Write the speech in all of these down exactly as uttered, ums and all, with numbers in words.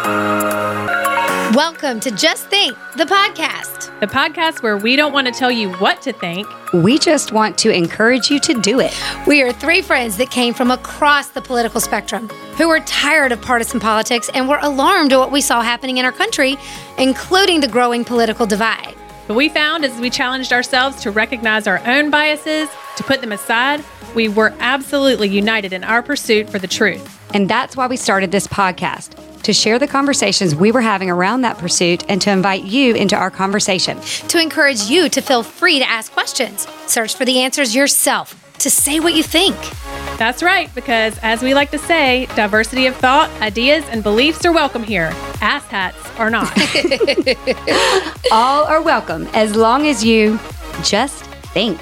Welcome to Just Think, the podcast. The podcast where we don't want to tell you what to think. We just want to encourage you to do it. We are three friends that came from across the political spectrum, who were tired of partisan politics and were alarmed at what we saw happening in our country, including the growing political divide. What we found as we challenged ourselves to recognize our own biases, to put them aside, we were absolutely united in our pursuit for the truth. And that's why we started this podcast, to share the conversations we were having around that pursuit and to invite you into our conversation. To encourage you to feel free to ask questions, search for the answers yourself, to say what you think. That's right, because as we like to say, diversity of thought, ideas, and beliefs are welcome here. Asshats are not. All are welcome as long as you just think.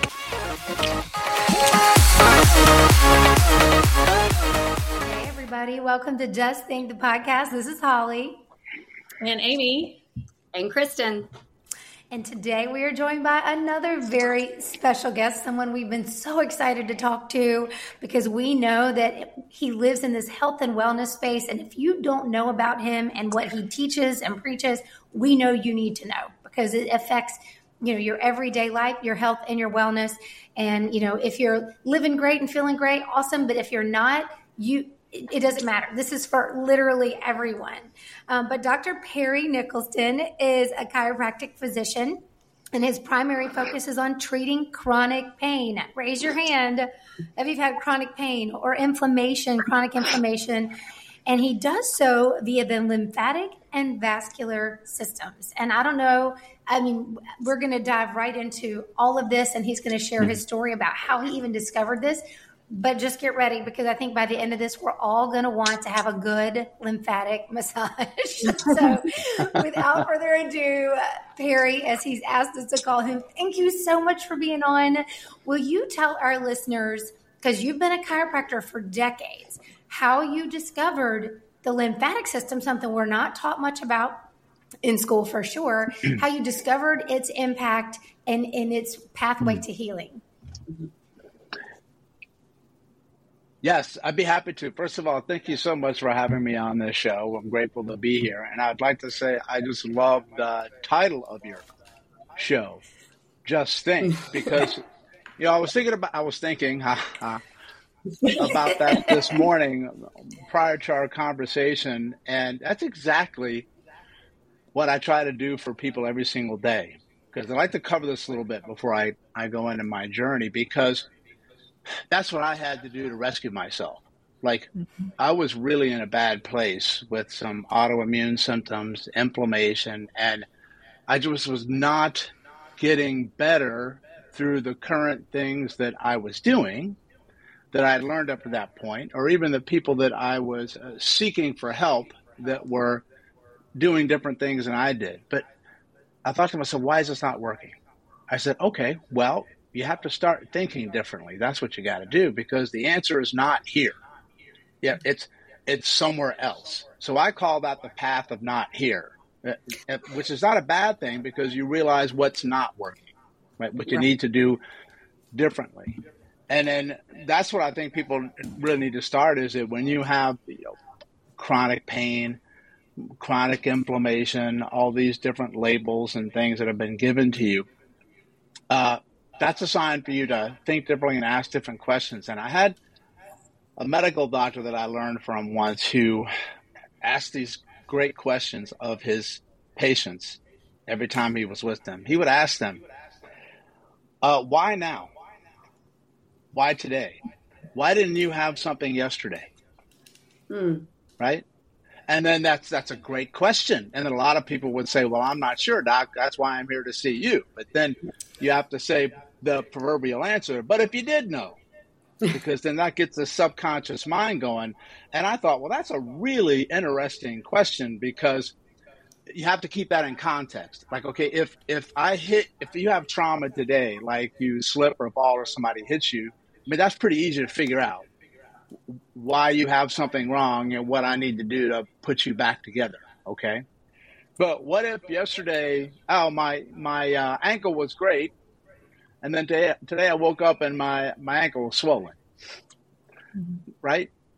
Hey everybody, welcome to Just Think, the podcast. This is Holly. And Amy. And Kristen. And today we are joined by another very special guest, someone we've been so excited to talk to because we know that he lives in this health and wellness space. And if you don't know about him and what he teaches and preaches, we know you need to know because it affects, you know, your everyday life, your health and your wellness. And, you know, if you're living great and feeling great, awesome. But if you're not, you it doesn't matter. This is for literally everyone. Um, but Doctor Perry Nicholson is a chiropractic physician, and his primary focus is on treating chronic pain. Raise your hand if you've had chronic pain or inflammation, chronic inflammation. And he does so via the lymphatic and vascular systems. And I don't know, I mean, we're going to dive right into all of this, and he's going to share his story about how he even discovered this. But just get ready because I think by the end of this, we're all going to want to have a good lymphatic massage. So without further ado, Perry, as he's asked us to call him, thank you so much for being on. Will you tell our listeners, because you've been a chiropractor for decades, how you discovered the lymphatic system, something we're not taught much about in school for sure, how you discovered its impact and, and its pathway to healing? Yes, I'd be happy to. First of all, thank you so much for having me on this show. I'm grateful to be here. And I'd like to say I just love the title of your show, Just Think, because, you know, I was thinking about, I was thinking ha, ha, about that this morning prior to our conversation. And that's exactly what I try to do for people every single day. Because I'd like to cover this a little bit before I, I go into my journey, because that's what I had to do to rescue myself. Like, mm-hmm. I was really in a bad place with some autoimmune symptoms, inflammation, and I just was not getting better through the current things that I was doing that I had learned up to that point, or even the people that I was uh, seeking for help that were doing different things than I did. But I thought to myself, why is this not working? I said, okay, well, you have to start thinking differently. That's what you got to do, because the answer is not here. Yeah, it's it's somewhere else. So I call that the path of not here, which is not a bad thing because you realize what's not working, right? What you need to do differently. And then that's what I think people really need to start is that when you have, you know, chronic pain, chronic inflammation, all these different labels and things that have been given to you, uh, that's a sign for you to think differently and ask different questions. And I had a medical doctor that I learned from once who asked these great questions of his patients every time he was with them. He would ask them, uh, why now? Why today? Why didn't you have something yesterday? Hmm. Right? And then that's that's a great question. And then a lot of people would say, well, I'm not sure, doc. That's why I'm here to see you. But then you have to say the proverbial answer. But if you did know, because then that gets the subconscious mind going. And I thought, well, that's a really interesting question because you have to keep that in context. Like, okay, if if I hit, if you have trauma today, like you slip or fall or somebody hits you, I mean, that's pretty easy to figure out why you have something wrong and what I need to do to put you back together. Okay. But what if yesterday, oh, my, my uh, ankle was great. And then today, today I woke up and my, my ankle was swollen. Mm-hmm. Right.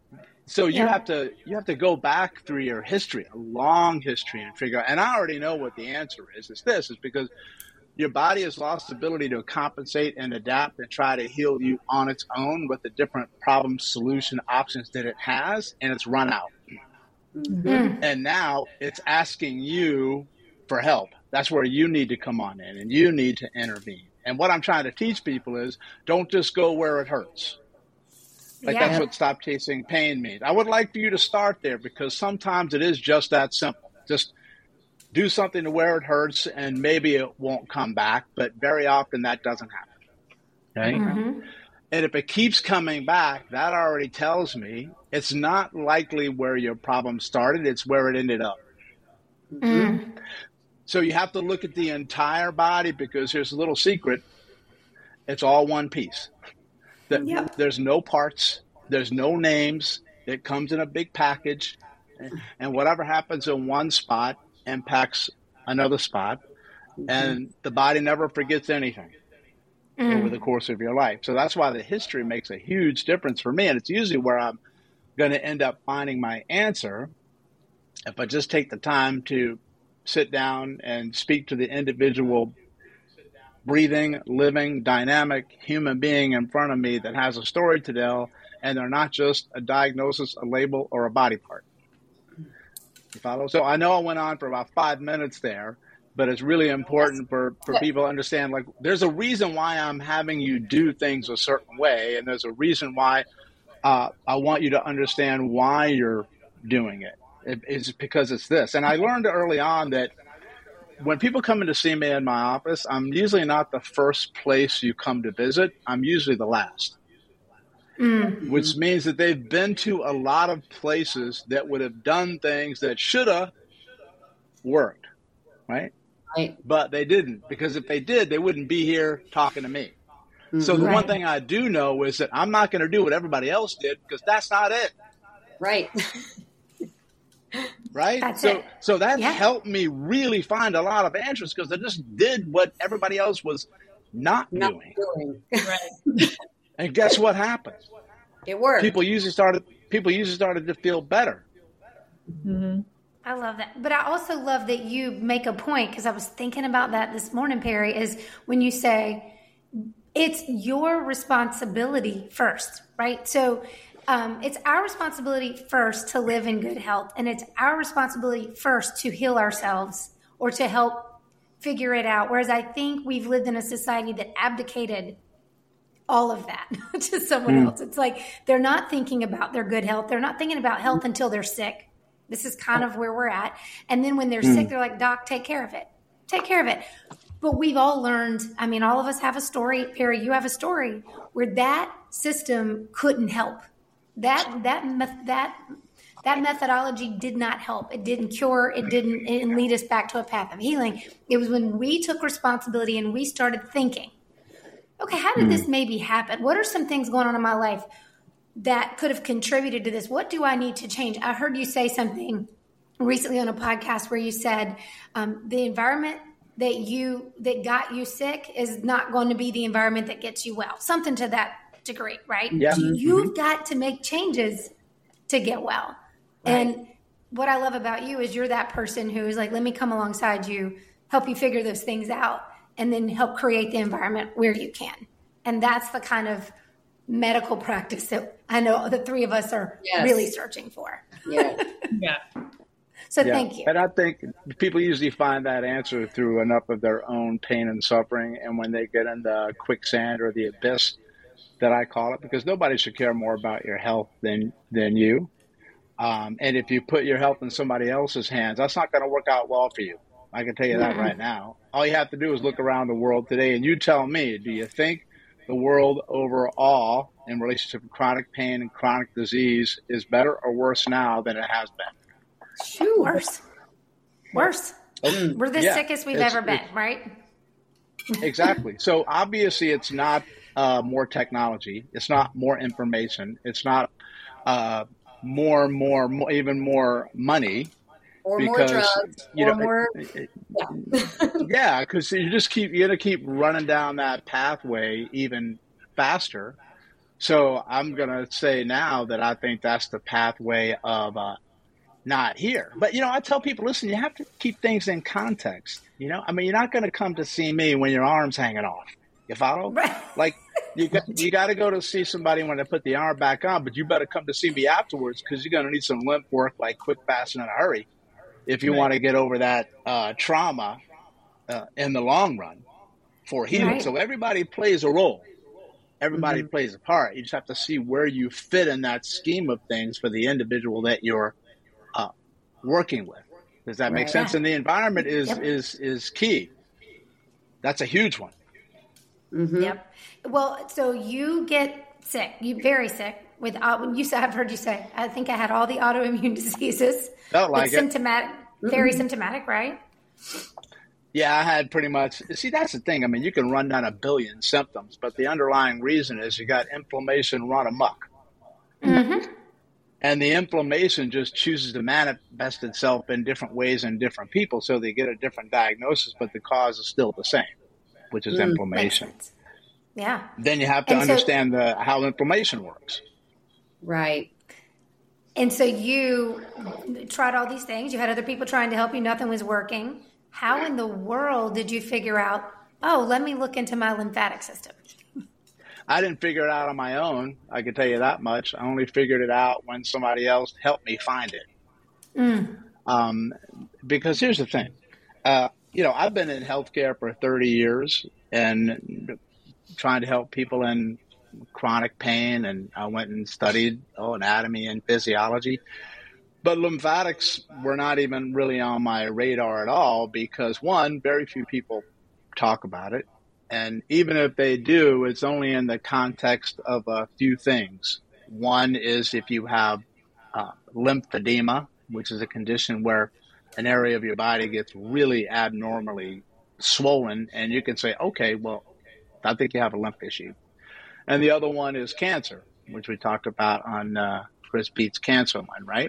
So you Yeah. have to you have to go back through your history, a long history, and figure out. And I already know what the answer is. It's this: is because your body has lost the ability to compensate and adapt and try to heal you on its own with the different problem solution options that it has, and it's run out. Mm. And now it's asking you for help. That's where you need to come on in, and you need to intervene. And what I'm trying to teach people is don't just go where it hurts. Like Yeah. that's what stop chasing pain means. I would like for you to start there because sometimes it is just that simple. Just do something to where it hurts and maybe it won't come back, but very often that doesn't happen. Okay? Mhm. And if it keeps coming back, that already tells me it's not likely where your problem started, it's where it ended up. Mm. So you have to look at the entire body because here's a little secret. It's all one piece. The, Yep. There's no parts. There's no names. It comes in a big package. And whatever happens in one spot impacts another spot. And the body never forgets anything Mm. over the course of your life. So that's why the history makes a huge difference for me. And it's usually where I'm going to end up finding my answer if I just take the time to sit down and speak to the individual breathing, living, dynamic human being in front of me that has a story to tell, and they're not just a diagnosis, a label, or a body part. You follow? So I know I went on for about five minutes there, but it's really important for, for people to understand, like, there's a reason why I'm having you do things a certain way, and there's a reason why uh, I want you to understand why you're doing it. It- It's because it's this. And I learned early on that when people come in to see me in my office, I'm usually not the first place you come to visit. I'm usually the last, Mm. which means that they've been to a lot of places that would have done things that should have worked, right? Right. But they didn't, because if they did, they wouldn't be here talking to me. So the Right. one thing I do know is that I'm not going to do what everybody else did because that's not it. Right. Right? That's so it. so that Yeah. helped me really find a lot of answers because I just did what everybody else was not, Not doing. doing. Right. And guess what happened? It worked. People usually started people usually started to feel better. Mm-hmm. I love that. But I also love that you make a point, because I was thinking about that this morning, Perry, is when you say it's your responsibility first, right? So um, it's our responsibility first to live in good health. And it's our responsibility first to heal ourselves or to help figure it out. Whereas I think we've lived in a society that abdicated all of that to someone else. It's like they're not thinking about their good health. They're not thinking about health until they're sick. This is kind of where we're at. And then when they're sick, they're like, Doc, take care of it. Take care of it. But we've all learned, I mean, all of us have a story. Perry, you have a story where that system couldn't help. That that meth- that that methodology did not help. It didn't cure. It didn't, it didn't lead us back to a path of healing. It was when we took responsibility and we started thinking, okay, how did this maybe happen? What are some things going on in my life that could have contributed to this? What do I need to change? I heard you say something recently on a podcast where you said um, the environment that you that got you sick is not going to be the environment that gets you well. Something to that degree, right? Yeah. You've got to make changes to get well. And what I love about you is you're that person who is like, let me come alongside you, help you figure those things out, and then help create the environment where you can. And that's the kind of medical practice that I know the three of us are Yes. really searching for. Yeah. Yeah. So Yeah. thank you. And I think people usually find that answer through enough of their own pain and suffering. And when they get in the quicksand or the abyss that I call it, because nobody should care more about your health than, than you. Um, and if you put your health in somebody else's hands, that's not going to work out well for you. I can tell you that right now. All you have to do is look around the world today and you tell me, do you think the world overall in relationship to chronic pain and chronic disease is better or worse now than it has been? Shoot, worse. Worse. We're the Yeah, sickest we've it's- ever been, it's- right? Exactly. So obviously it's not uh, more technology. It's not more information. It's not uh, more, more, more, even more money. Or more Because, drugs. you or know, more. Yeah. Yeah, because you just keep you're gonna keep running down that pathway even faster So I'm going to say now that I think that's the pathway of uh, not here. But, you know, I tell people, listen, you have to keep things in context. You know, I mean, you're not going to come to see me when your arm's hanging off. You follow? Right. Like, you got, you got to go to see somebody when they put the arm back on, but you better come to see me afterwards because you're going to need some limp work, like quick, fast, and in a hurry if you right. want to get over that uh, trauma uh, in the long run for healing. Right. So everybody plays a role. Everybody mm-hmm. plays a part. You just have to see where you fit in that scheme of things for the individual that you're uh, working with. Does that right. make sense? And the environment is yep. is is key. That's a huge one. Mm-hmm. Yep. Well, so you get sick. You very sick with. Uh, you said I've heard you say. I think I had all the autoimmune diseases. Felt like it's it. Symptomatic. Very mm-hmm. symptomatic, right? Yeah, I had pretty much. See, that's the thing. I mean, you can run down a billion symptoms, but the underlying reason is you got inflammation run amok. Mm-hmm. And the inflammation just chooses to manifest itself in different ways in different people. So they get a different diagnosis, but the cause is still the same, which is mm, inflammation. Yeah. Then you have to and understand so, the, how inflammation works. Right. And so you tried all these things. You had other people trying to help you. Nothing was working. How in the world did you figure out, oh, let me look into my lymphatic system? I didn't figure it out on my own. I can tell you that much. I only figured it out when somebody else helped me find it. Mm. Um, because here's the thing. Uh, you know, I've been in healthcare for thirty years and trying to help people in chronic pain. And I went and studied oh, anatomy and physiology. But lymphatics were not even really on my radar at all because, one, very few people talk about it. And even if they do, it's only in the context of a few things. One is if you have uh, lymphedema, which is a condition where an area of your body gets really abnormally swollen, and you can say, okay, well, I think you have a lymph issue. And the other one is cancer, which we talked about on uh, Chris Beat's Cancer Line, right?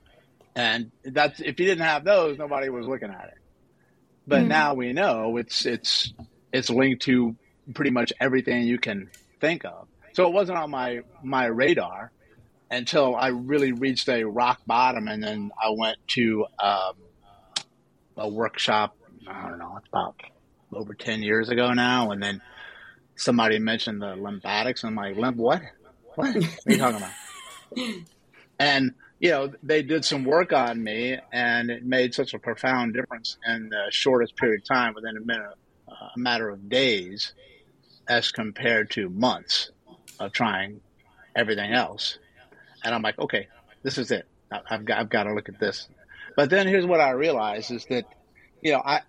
And that's if you didn't have those, nobody was looking at it. But mm-hmm. now we know it's it's it's linked to pretty much everything you can think of. So it wasn't on my my radar until I really reached a rock bottom, and then I went to um, a workshop. I don't know, it's about over ten years ago now, and then somebody mentioned the lymphatics. I'm like, lymph what? What? What are you talking about? And you know, they did some work on me, and it made such a profound difference in the shortest period of time, within a minute, uh, a matter of days, as compared to months of trying everything else. And I'm like, okay, this is it. I've got, I've got to look at this. But then here's what I realized is that, you know, I,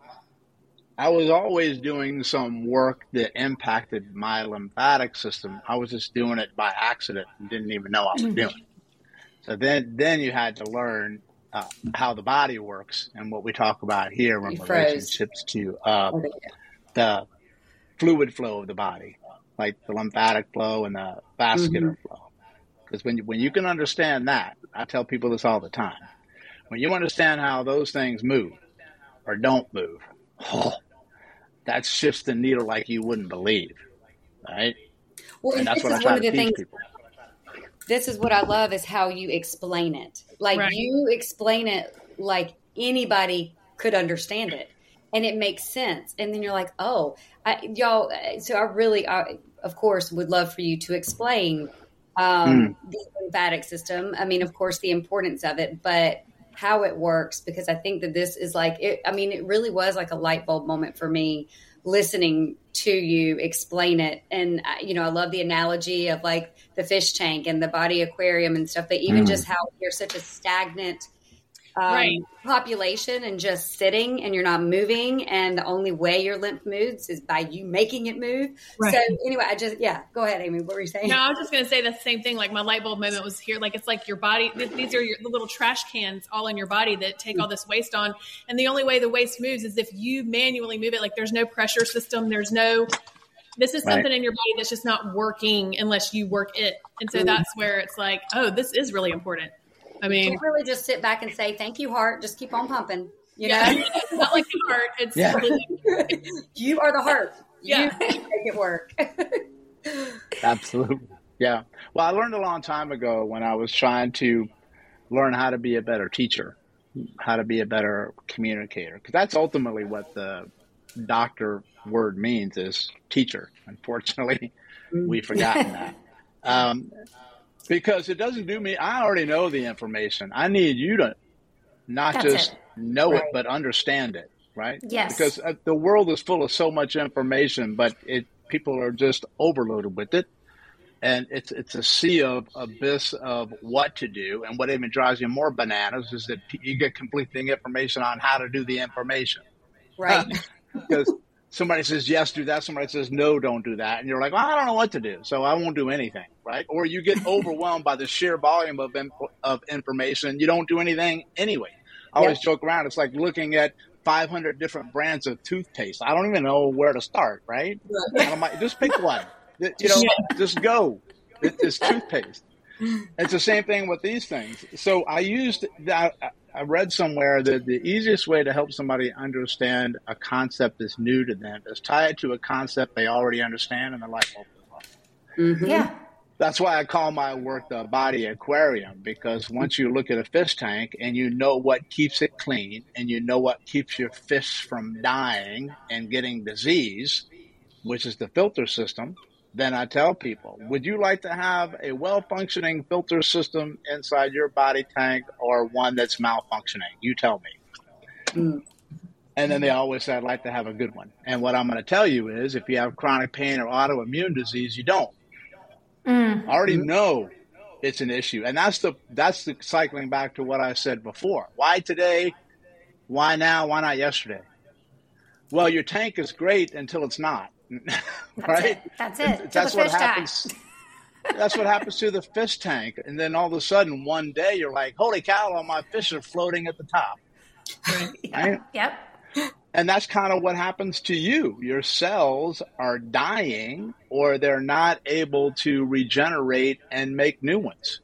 I was always doing some work that impacted my lymphatic system. I was just doing it by accident and didn't even know I was doing it. So then, then you had to learn uh, how the body works and what we talk about here in relationships to uh, the fluid flow of the body, like the lymphatic flow and the vascular mm-hmm. flow. Because when you, when you can understand that, I tell people this all the time, when you understand how those things move or don't move, oh, that shifts the needle like you wouldn't believe, right? Well, and that's what I try to teach people. This is what I love is how you explain it. Like right. you explain it like anybody could understand it, and it makes sense. And then you're like, oh, I, y'all. So I really, I, of course, would love for you to explain um, mm. the lymphatic system. I mean, of course, the importance of it, but how it works, because I think that this is like, it, I mean, it really was like a light bulb moment for me listening to you explain it. And, you know, I love the analogy of like the fish tank and the body aquarium and stuff, but even mm. just how you're such a stagnant um, right. population and just sitting and you're not moving. And the only way your lymph moves is by you making it move. Right. So anyway, I just, yeah, go ahead, Amy. What were you saying? No, I was just going to say the same thing. Like my light bulb moment was here. Like, it's like your body, these are your, the little trash cans all in your body that take all this waste on. And the only way the waste moves is if you manually move it. Like there's no pressure system. There's no, this is something right. in your body that's just not working unless you work it. And so that's where it's like, oh, this is really important. I mean, you really just sit back and say, thank you, heart. Just keep on pumping. You yeah, know, it's not like the heart. It's yeah. you are the heart. Yeah. You make it work. Absolutely. Yeah. Well, I learned a long time ago when I was trying to learn how to be a better teacher, how to be a better communicator, because that's ultimately what the doctor word means, is teacher. Unfortunately, we've forgotten that. Um, because it doesn't do me. I already know the information. I need you to not That's just it. know Right. it, but understand it, right? Yes. Because uh, the world is full of so much information, but it people are just overloaded with it. And it's it's a sea of abyss of what to do. And what even drives you more bananas is that you get conflicting information on how to do the information. Right. Because somebody says, yes, do that. Somebody says, no, don't do that. And you're like, well, I don't know what to do, so I won't do anything, right? Or you get overwhelmed by the sheer volume of inf- of information. You don't do anything anyway. I always Yep. joke around. It's like looking at five hundred different brands of toothpaste. I don't even know where to start, right? And I'm like, just pick one. You know, just go. It, it's toothpaste. It's the same thing with these things. So I used that. I read somewhere that the easiest way to help somebody understand a concept that's new to them is tie it to a concept they already understand, and the light bulb goes off. Mhm. Yeah. That's why I call my work the body aquarium, because once you look at a fish tank and you know what keeps it clean and you know what keeps your fish from dying and getting disease, which is the filter system, then I tell people, would you like to have a well-functioning filter system inside your body tank or one that's malfunctioning? You tell me. Mm. And then they always say, I'd like to have a good one. And what I'm going to tell you is, if you have chronic pain or autoimmune disease, you don't. Mm. I already know it's an issue. And that's the that's the cycling back to what I said before. Why today? Why now? Why not yesterday? Well, your tank is great until it's not. That's Right? it. That's it. Till That's the what fish die. happens. That's what happens to the fish tank. And then all of a sudden, one day, you're like, holy cow, all my fish are floating at the top. Right? Yep. And that's kind of what happens to you. Your cells are dying, or they're not able to regenerate and make new ones.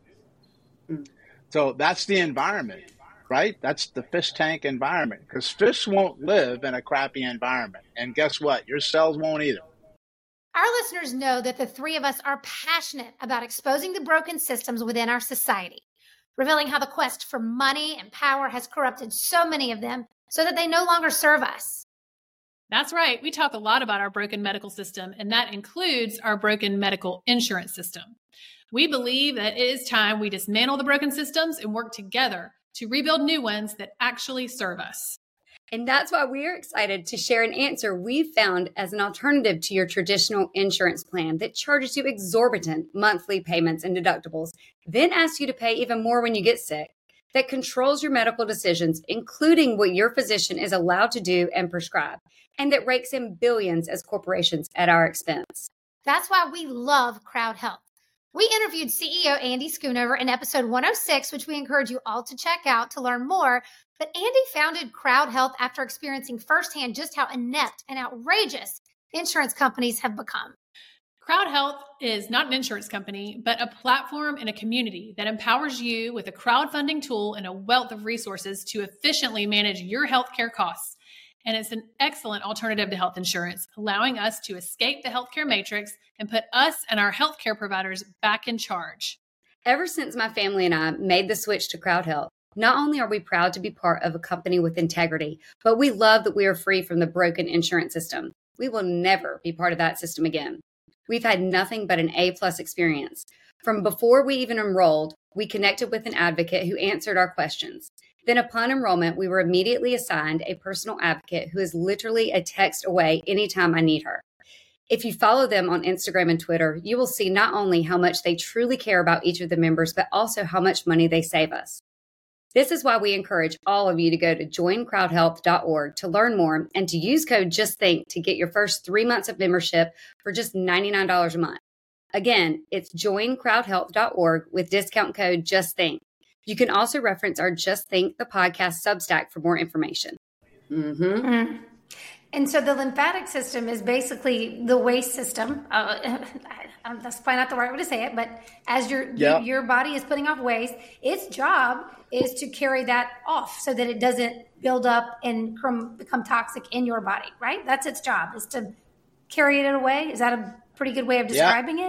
So that's the environment, right? That's the fish tank environment, because fish won't live in a crappy environment. And guess what? Your cells won't either. Our listeners know that the three of us are passionate about exposing the broken systems within our society, revealing how the quest for money and power has corrupted so many of them so that they no longer serve us. That's right. We talk a lot about our broken medical system, and that includes our broken medical insurance system. We believe that it is time we dismantle the broken systems and work together to rebuild new ones that actually serve us. And that's why we are excited to share an answer we found as an alternative to your traditional insurance plan that charges you exorbitant monthly payments and deductibles, then asks you to pay even more when you get sick, that controls your medical decisions, including what your physician is allowed to do and prescribe, and that rakes in billions as corporations at our expense. That's why we love Crowd Health. We interviewed C E O Andy Schoonover in episode one oh six, which we encourage you all to check out to learn more. But Andy founded Crowd Health after experiencing firsthand just how inept and outrageous insurance companies have become. Crowd Health is not an insurance company, but a platform and a community that empowers you with a crowdfunding tool and a wealth of resources to efficiently manage your healthcare costs. And it's an excellent alternative to health insurance, allowing us to escape the healthcare matrix and put us and our healthcare providers back in charge. Ever since my family and I made the switch to Crowd Health, not only are we proud to be part of a company with integrity, but we love that we are free from the broken insurance system. We will never be part of that system again. We've had nothing but an A-plus experience. From before we even enrolled, we connected with an advocate who answered our questions. Then upon enrollment, we were immediately assigned a personal advocate who is literally a text away anytime I need her. If you follow them on Instagram and Twitter, you will see not only how much they truly care about each of the members, but also how much money they save us. This is why we encourage all of you to go to join crowd health dot org to learn more and to use code JUSTTHINK to get your first three months of membership for just ninety-nine dollars a month. Again, it's join crowd health dot org with discount code JUSTTHINK. You can also reference our Just Think the Podcast Substack for more information. Mm-hmm. Mm. And so the lymphatic system is basically the waste system. Uh, that's probably not the right way to say it, but as your Yep. you, your body is putting off waste, its job is to carry that off so that it doesn't build up and come, become toxic in your body, right? That's its job, is to carry it away. Is that a pretty good way of describing it?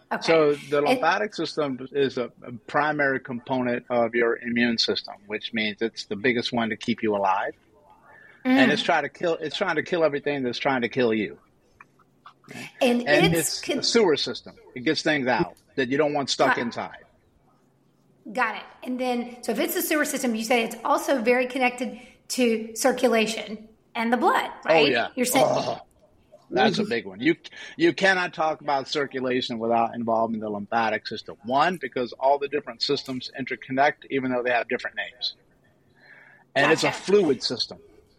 Okay. So the lymphatic and, system is a, a primary component of your immune system, which means it's the biggest one to keep you alive. Mm. And it's trying to kill it's trying to kill everything that's trying to kill you. And, and it's, it's a sewer system. It gets things out that you don't want stuck got, inside. Got it. And then, so if it's a sewer system, you say it's also very connected to circulation and the blood, right? Oh, yeah. You're saying. Oh, that's a big one. You you cannot talk about circulation without involving the lymphatic system. One, because all the different systems interconnect, even though they have different names. And gotcha. It's a fluid system.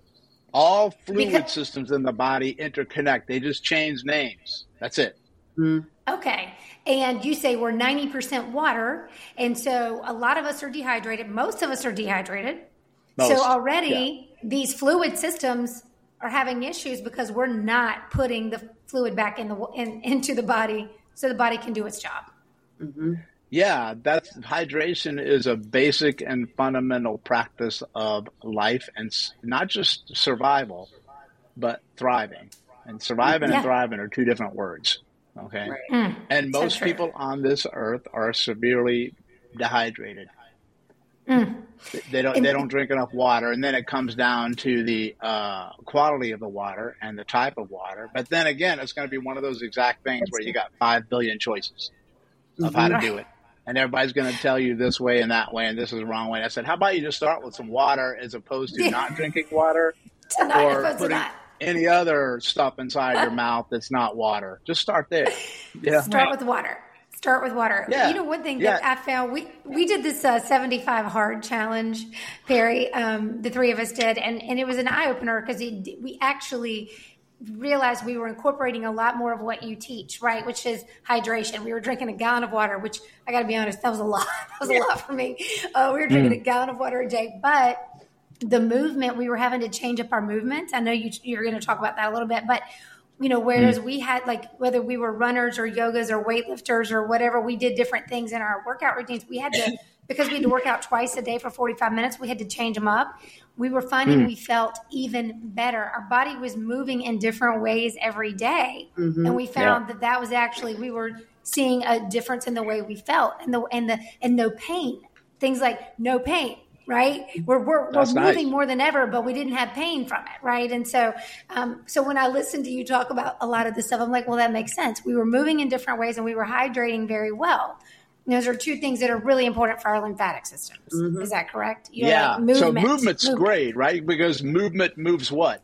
All fluid because, systems in the body interconnect. They just change names. That's it. Mm. Okay. And you say we're ninety percent water. And so a lot of us are dehydrated. Most of us are dehydrated. Most, so already yeah. these fluid systems are having issues because we're not putting the fluid back in the in, into the body so the body can do its job. Mm-hmm. Yeah, that's hydration is a basic and fundamental practice of life, and not just survival, but thriving. And surviving yeah. and thriving are two different words. Okay, right. mm, and most so people on this earth are severely dehydrated. Mm. They don't. And, they don't drink enough water, and then it comes down to the uh, quality of the water and the type of water. But then again, it's going to be one of those exact things where you got five billion choices of how to do it. And everybody's going to tell you this way and that way, and this is the wrong way. And I said, how about you just start with some water as opposed to not drinking water or putting any other stuff inside your mouth that's not water. Just start there. Yeah. Start with water. Start with water. Yeah. You know, one thing that yeah. I found, we, we did this uh, seventy-five hard challenge, Perry, um, the three of us did, and, and it was an eye-opener because we actually – realized we were incorporating a lot more of what you teach, right? Which is hydration. We were drinking a gallon of water, which I got to be honest, that was a lot. That was a lot for me. Uh, we were drinking mm. a gallon of water a day, but the movement, we were having to change up our movement. I know you, you're going to talk about that a little bit, but you know, whereas mm. we had like, whether we were runners or yogas or weightlifters or whatever, we did different things in our workout routines. We had to, because we had to work out twice a day for forty-five minutes, we had to change them up. We were finding mm. we felt even better. Our body was moving in different ways every day. Mm-hmm. And we found yeah. that that was actually, we were seeing a difference in the way we felt and the, and the, and no pain, things like no pain, right? We're, we're, we're moving nice. more than ever, but we didn't have pain from it. Right. And so, um, so when I listened to you talk about a lot of this stuff, I'm like, well, that makes sense. We were moving in different ways and we were hydrating very well. Those are two things that are really important for our lymphatic systems. Mm-hmm. Is that correct? You yeah. Like movement. So movement's movement. great, right? Because movement moves what?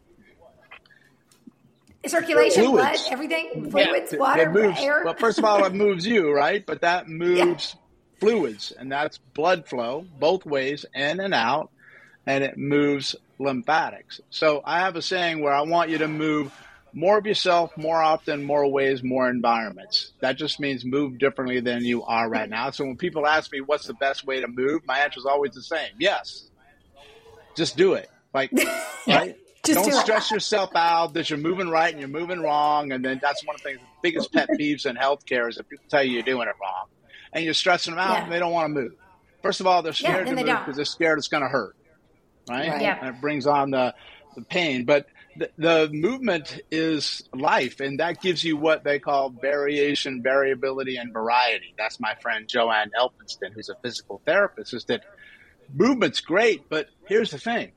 Circulation, Fluids. blood, everything. Fluids, yeah. water, it moves, air. Well, first of all, it moves you, right? But that moves yeah. fluids, and that's blood flow both ways, in and out, and it moves lymphatics. So I have a saying where I want you to move more of yourself, more often, more ways, more environments. That just means move differently than you are right now. So when people ask me what's the best way to move, my answer is always the same. Yes. Just do it. Like, right? Just Don't do stress it. yourself out that you're moving right and you're moving wrong. And then that's one of the things, the biggest pet peeves in healthcare is that people tell you you're doing it wrong. And you're stressing them out yeah. and they don't want to move. First of all, they're scared yeah, to move because they're scared it's going to hurt. Right? right. Yeah. And it brings on the, the pain. But The, the movement is life, and that gives you what they call variation, variability, and variety. That's my friend Joanne Elphinston, who's a physical therapist, is that movement's great, but here's the thing.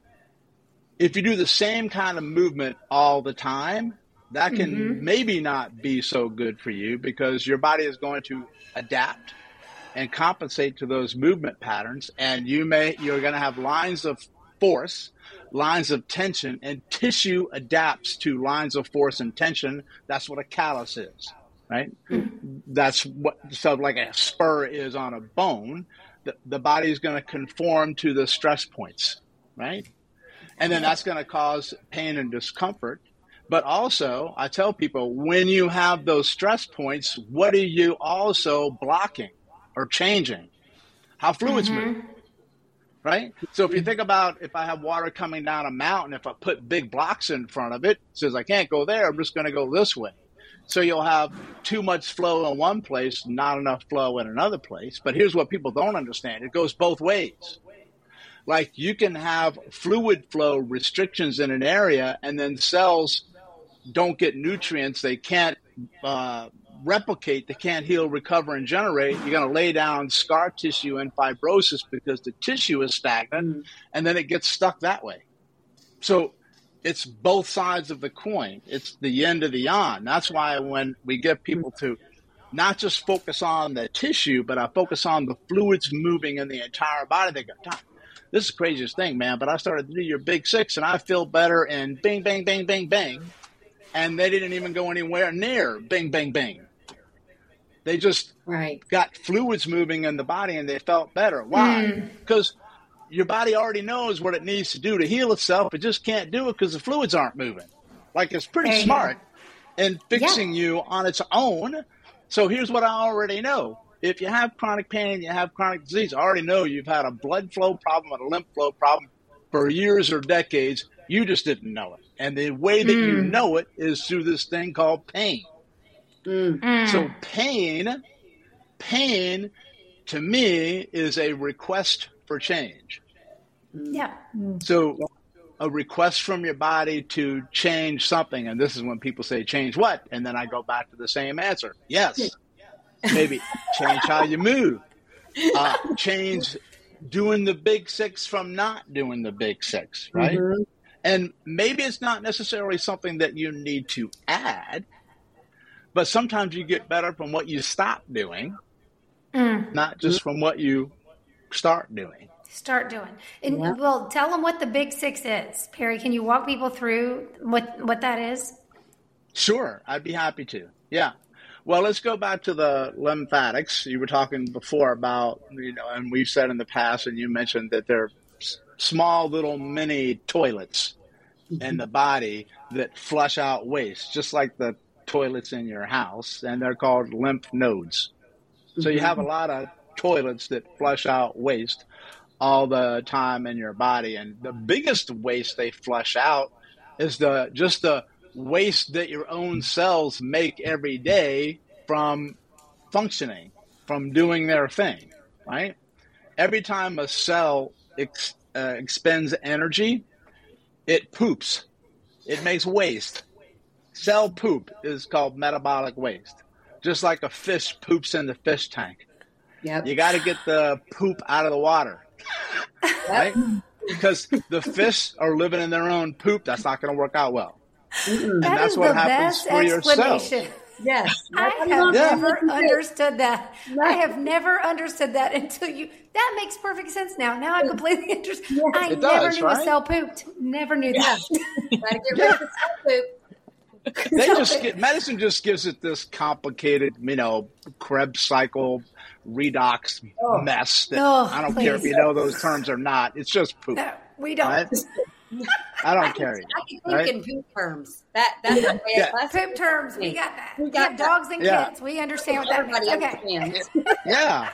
If you do the same kind of movement all the time, that can mm-hmm. maybe not be so good for you because your body is going to adapt and compensate to those movement patterns, and you may you're going to have lines of force, lines of tension, and tissue adapts to lines of force and tension. That's what a callus is, right? Mm-hmm. That's what, so like a spur is on a bone, the, the body is going to conform to the stress points, right? And then that's going to cause pain and discomfort. But also, I tell people, when you have those stress points, what are you also blocking or changing? How fluids mm-hmm. move. Right? So if you think about if I have water coming down a mountain, if I put big blocks in front of it, it says I can't go there, I'm just going to go this way. So you'll have too much flow in one place, not enough flow in another place. But here's what people don't understand. It goes both ways. Like you can have fluid flow restrictions in an area and then cells don't get nutrients. They can't uh, replicate, they can't heal, recover, and generate, you're going to lay down scar tissue and fibrosis because the tissue is stagnant, mm. and then it gets stuck that way. So it's both sides of the coin. It's the yin to the yang. That's why when we get people to not just focus on the tissue, but I focus on the fluids moving in the entire body, they go, Tom, this is the craziest thing, man, but I started to do your big six and I feel better, and bing, bang, bang, bang, bang. And they didn't even go anywhere near bing, bang, bang. They just right. got fluids moving in the body and they felt better. Why? Mm. Because your body already knows what it needs to do to heal itself. It just can't do it because the fluids aren't moving. Like, it's pretty there smart in fixing yeah. you on its own. So here's what I already know. If you have chronic pain, you have chronic disease, I already know you've had a blood flow problem and a lymph flow problem for years or decades. You just didn't know it. And the way that mm. you know it is through this thing called pain. Mm. So pain, pain to me is a request for change. Yeah. So a request from your body to change something. And this is when people say, change what? And then I go back to the same answer. Yes. Maybe change how you move. Uh, change doing the big six from not doing the big six, right? Mm-hmm. And maybe it's not necessarily something that you need to add, but sometimes you get better from what you stop doing, mm. not just from what you start doing. Start doing. And yeah. well, tell them what the big six is. Perry, can you walk people through what, what that is? Sure. I'd be happy to. Yeah. Well, let's go back to the lymphatics. You were talking before about, you know, and we've said in the past, and you mentioned that they're small little mini toilets in the body that flush out waste, just like the toilets in your house, and they're called lymph nodes. So you have a lot of toilets that flush out waste all the time in your body, and the biggest waste they flush out is the just the waste that your own cells make every day from functioning, from doing their thing, right? Every time a cell ex- uh, expends energy, it poops. It makes waste. Cell poop is called metabolic waste. Just like a fish poops in the fish tank. Yep. You got to get the poop out of the water, right? Because the fish are living in their own poop. That's not going to work out well. Mm-mm. And that that's what happens for yourself. Yes. I have yeah. never understood that. I have never understood that until you, that makes perfect sense now. Now I completely understand. Yes, I never does, knew right? a cell pooped. Never knew that. Gotta get rid of the cell poop. They just get, medicine just gives it this complicated, you know, Krebs cycle, redox oh. mess that oh, I don't please. care if you know those terms or not. It's just poop. No, we don't. Right? I don't care. I can think right? in poop terms. That that's the way yeah. Poop terms. We got that. We got yeah, dogs and yeah. kids. We understand what that means. Okay. Yeah.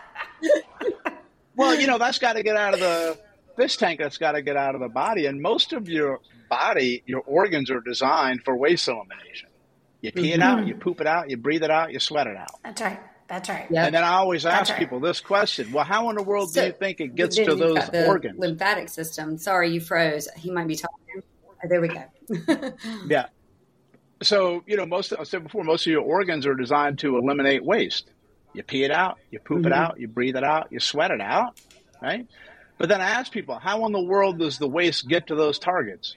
Well, you know, that's got to get out of the fish tank. That's got to get out of the body. And most of your body, your organs are designed for waste elimination. You pee mm-hmm. it out, you poop it out, you breathe it out, you sweat it out. That's right. That's right. Yep. And then I always ask right. people this question. Well, how in the world so, do you think it gets to those the organs? Lymphatic system. Sorry, you froze. He might be talking. Oh, there we go. Yeah. So, you know, most, I said before, most of your organs are designed to eliminate waste. You pee it out, you poop mm-hmm. it out, you breathe it out, you sweat it out, right? But then I ask people, how in the world does the waste get to those targets?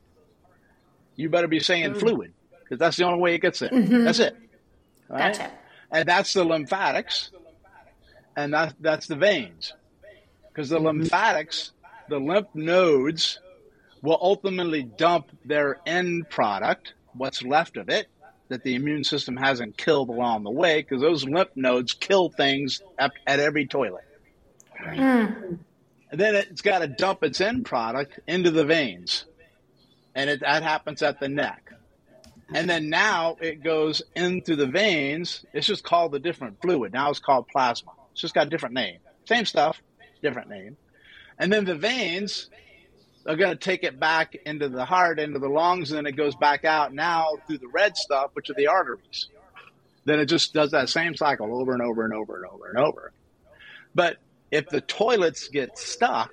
You better be saying mm-hmm. fluid, because that's the only way it gets there. Mm-hmm. That's it. Right? Gotcha. And that's the lymphatics, and that, that's the veins. Because the mm-hmm. lymphatics, the lymph nodes, will ultimately dump their end product, what's left of it, that the immune system hasn't killed along the way, because those lymph nodes kill things at, at every toilet. Right? Mm. And then it's got to dump its end product into the veins. And it, that happens at the neck. And then now it goes into the veins. It's just called a different fluid. Now it's called plasma. It's just got a different name. Same stuff, different name. And then the veins are going to take it back into the heart, into the lungs, and then it goes back out now through the red stuff, which are the arteries. Then it just does that same cycle over and over and over and over and over. But if the toilets get stuck,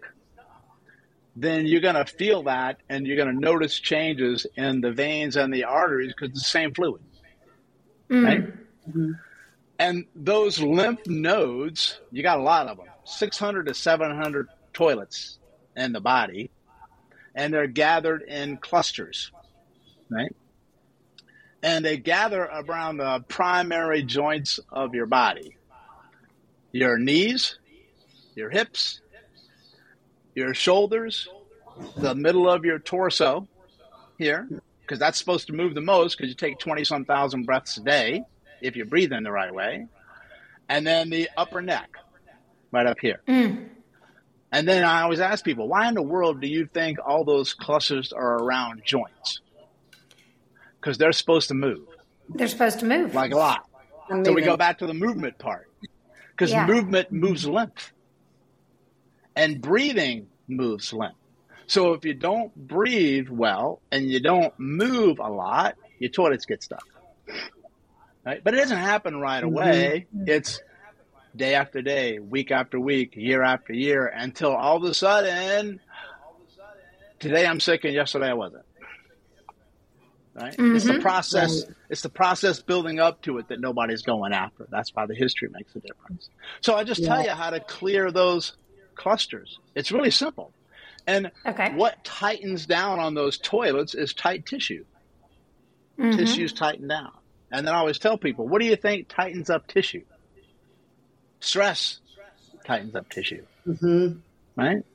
then you're going to feel that, and you're going to notice changes in the veins and the arteries because it's the same fluid, mm. right? Mm-hmm. And those lymph nodes, you got a lot of them, six hundred to seven hundred toilets in the body, and they're gathered in clusters, right? And they gather around the primary joints of your body. Your knees, your hips, your shoulders, the middle of your torso here, because that's supposed to move the most because you take twenty-some thousand breaths a day if you breathe in the right way. And then the upper neck, right up here. Mm. And then I always ask people, why in the world do you think all those clusters are around joints? Because they're supposed to move. They're supposed to move. Like a lot. So we go back to the movement part. Because Yeah. movement moves lymph. And breathing moves lymph. So if you don't breathe well and you don't move a lot, your toilets get stuck. Right? But it doesn't happen right away. Mm-hmm. It's day after day, week after week, year after year, until all of a sudden, today I'm sick and yesterday I wasn't. Right? Mm-hmm. It's the process. Right. It's the process building up to it that nobody's going after. That's why the history makes a difference. So I just yeah. tell you how to clear those clusters. It's really simple. And okay. what tightens down on those toilets is tight tissue. Mm-hmm. Tissues tighten down. And then I always tell people, what do you think tightens up tissue? Stress tightens up tissue. Mm-hmm. Right?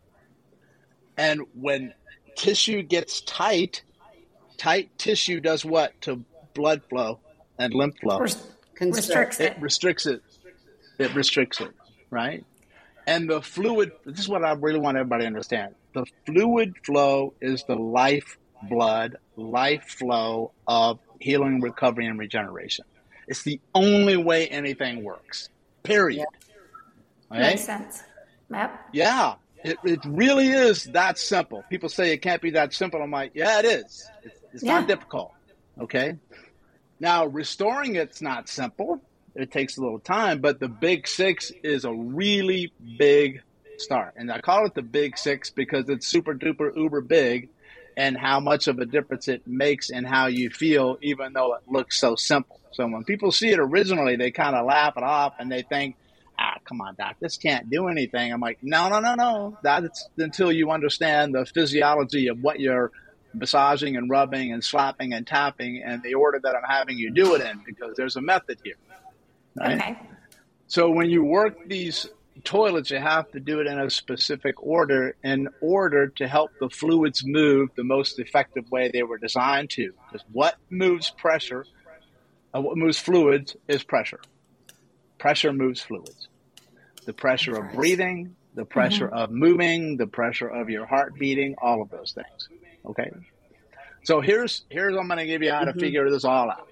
And when tissue gets tight, tight tissue does what to blood flow and lymph flow? Restricts it. It restricts it. It restricts it, right? And the fluid, this is what I really want everybody to understand. The fluid flow is the life blood, life flow of healing, recovery, and regeneration. It's the only way anything works, period. Yep. Okay? Makes sense. Yep. Yeah, it, it really is that simple. People say it can't be that simple. I'm like, yeah, it is. It's, it's yeah. not difficult, okay? Now, restoring it's not simple. It takes a little time, but the big six is a really big start. And I call it the big six because it's super duper uber big and how much of a difference it makes in how you feel, even though it looks so simple. So when people see it originally, they kind of laugh it off and they think, ah, come on, doc, this can't do anything. I'm like, no, no, no, no. That's until you understand the physiology of what you're massaging and rubbing and slapping and tapping and the order that I'm having you do it in, because there's a method here. Right? Okay. So when you work these toilets, you have to do it in a specific order in order to help the fluids move the most effective way they were designed to. Because what moves pressure, uh, what moves fluids is pressure. Pressure moves fluids. The pressure of breathing, the pressure mm-hmm. of moving, the pressure of your heart beating, all of those things. Okay. So here's here's I'm going to give you how to mm-hmm. figure this all out.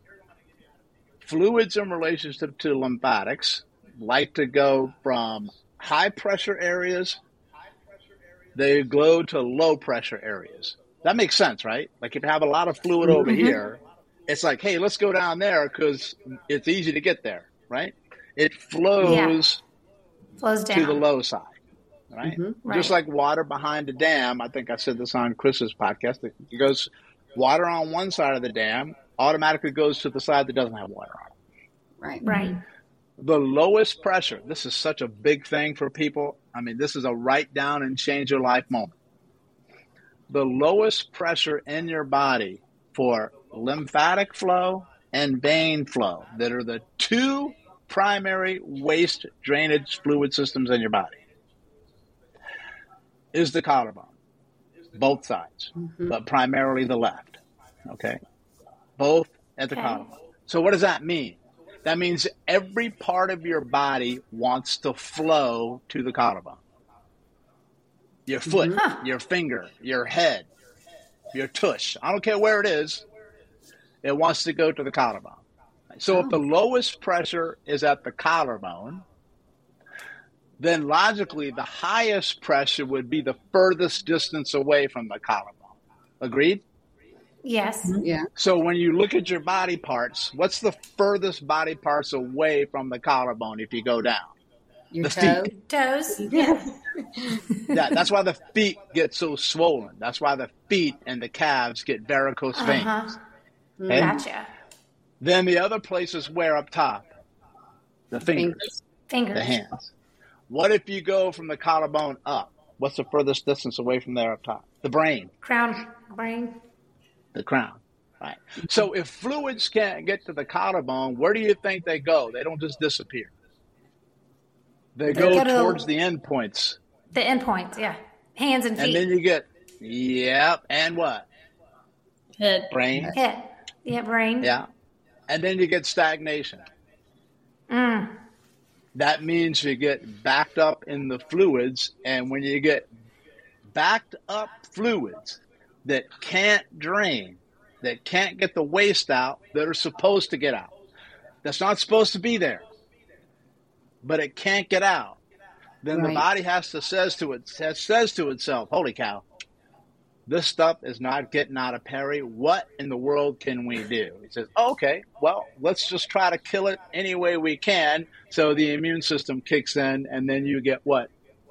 Fluids in relationship to lymphatics like to go from high pressure areas, they go to low pressure areas. That makes sense, right? Like if you have a lot of fluid over mm-hmm. here, it's like, hey, let's go down there because it's easy to get there, right? It flows, yeah. flows down to the low side, right? Mm-hmm. Just right. like water behind a dam. I think I said this on Chris's podcast. It goes water on one side of the dam automatically goes to the side that doesn't have water on it. Right. Right. The lowest pressure, this is such a big thing for people. I mean, this is a write down and change your life moment. The lowest pressure in your body for lymphatic flow and vein flow, that are the two primary waste drainage fluid systems in your body, is the collarbone. Both sides, mm-hmm. but primarily the left. Okay? Both at the okay. collarbone. So what does that mean? That means every part of your body wants to flow to the collarbone. Your foot, mm-hmm. your finger, your head, your tush. I don't care where it is. It wants to go to the collarbone. So oh. if the lowest pressure is at the collarbone, then logically the highest pressure would be the furthest distance away from the collarbone. Agreed? Yes. Yeah. So when you look at your body parts, what's the furthest body parts away from the collarbone if you go down? Your the toe. feet. Toes. Yeah. Yeah, that's why the feet get so swollen. That's why the feet and the calves get varicose veins. Uh-huh. Okay? Gotcha. Then the other places where up top, The fingers. Fingers. The hands. What if you go from the collarbone up? What's the furthest distance away from there up top? The brain. Crown. Brain. The crown. Right. So if fluids can't get to the collarbone, where do you think they go? They don't just disappear. They, they go, go to towards the end points. The end points, yeah. Hands and feet. And then you get, yep, and what? Head. Brain. Head. Yeah, brain. Yeah. And then you get stagnation. Mm. That means you get backed up in the fluids, and when you get backed up fluids that can't drain, that can't get the waste out, that are supposed to get out, that's not supposed to be there, but it can't get out, then right. the body has to says to it says to itself, holy cow, this stuff is not getting out of Perry. What in the world can we do? He says, oh, okay, well, let's just try to kill it any way we can. So the immune system kicks in, and then you get what?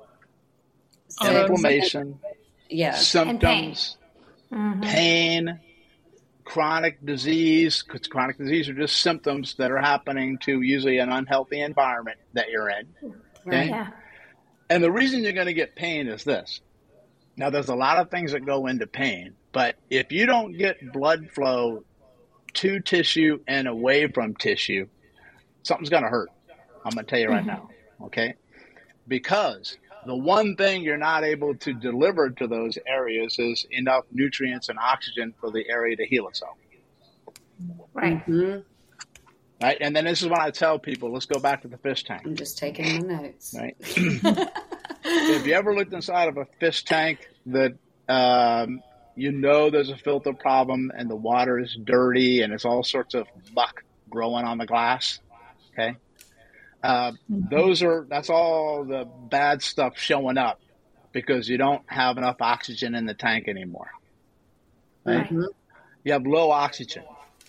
So inflammation, yeah, symptoms, pain. Mm-hmm. pain, chronic disease, because chronic disease are just symptoms that are happening to usually an unhealthy environment that you're in. Okay? Yeah. And the reason you're going to get pain is this. Now, there's a lot of things that go into pain, but if you don't get blood flow to tissue and away from tissue, something's going to hurt. I'm going to tell you right now, okay? Because the one thing you're not able to deliver to those areas is enough nutrients and oxygen for the area to heal itself. Right. Mm-hmm. Right? And then this is when I tell people, let's go back to the fish tank. I'm just taking my notes. Right? If you ever looked inside of a fish tank that um, you know there's a filter problem and the water is dirty and it's all sorts of muck growing on the glass, okay? Uh, those are, that's all the bad stuff showing up because you don't have enough oxygen in the tank anymore. Right? Mm-hmm. You have low oxygen.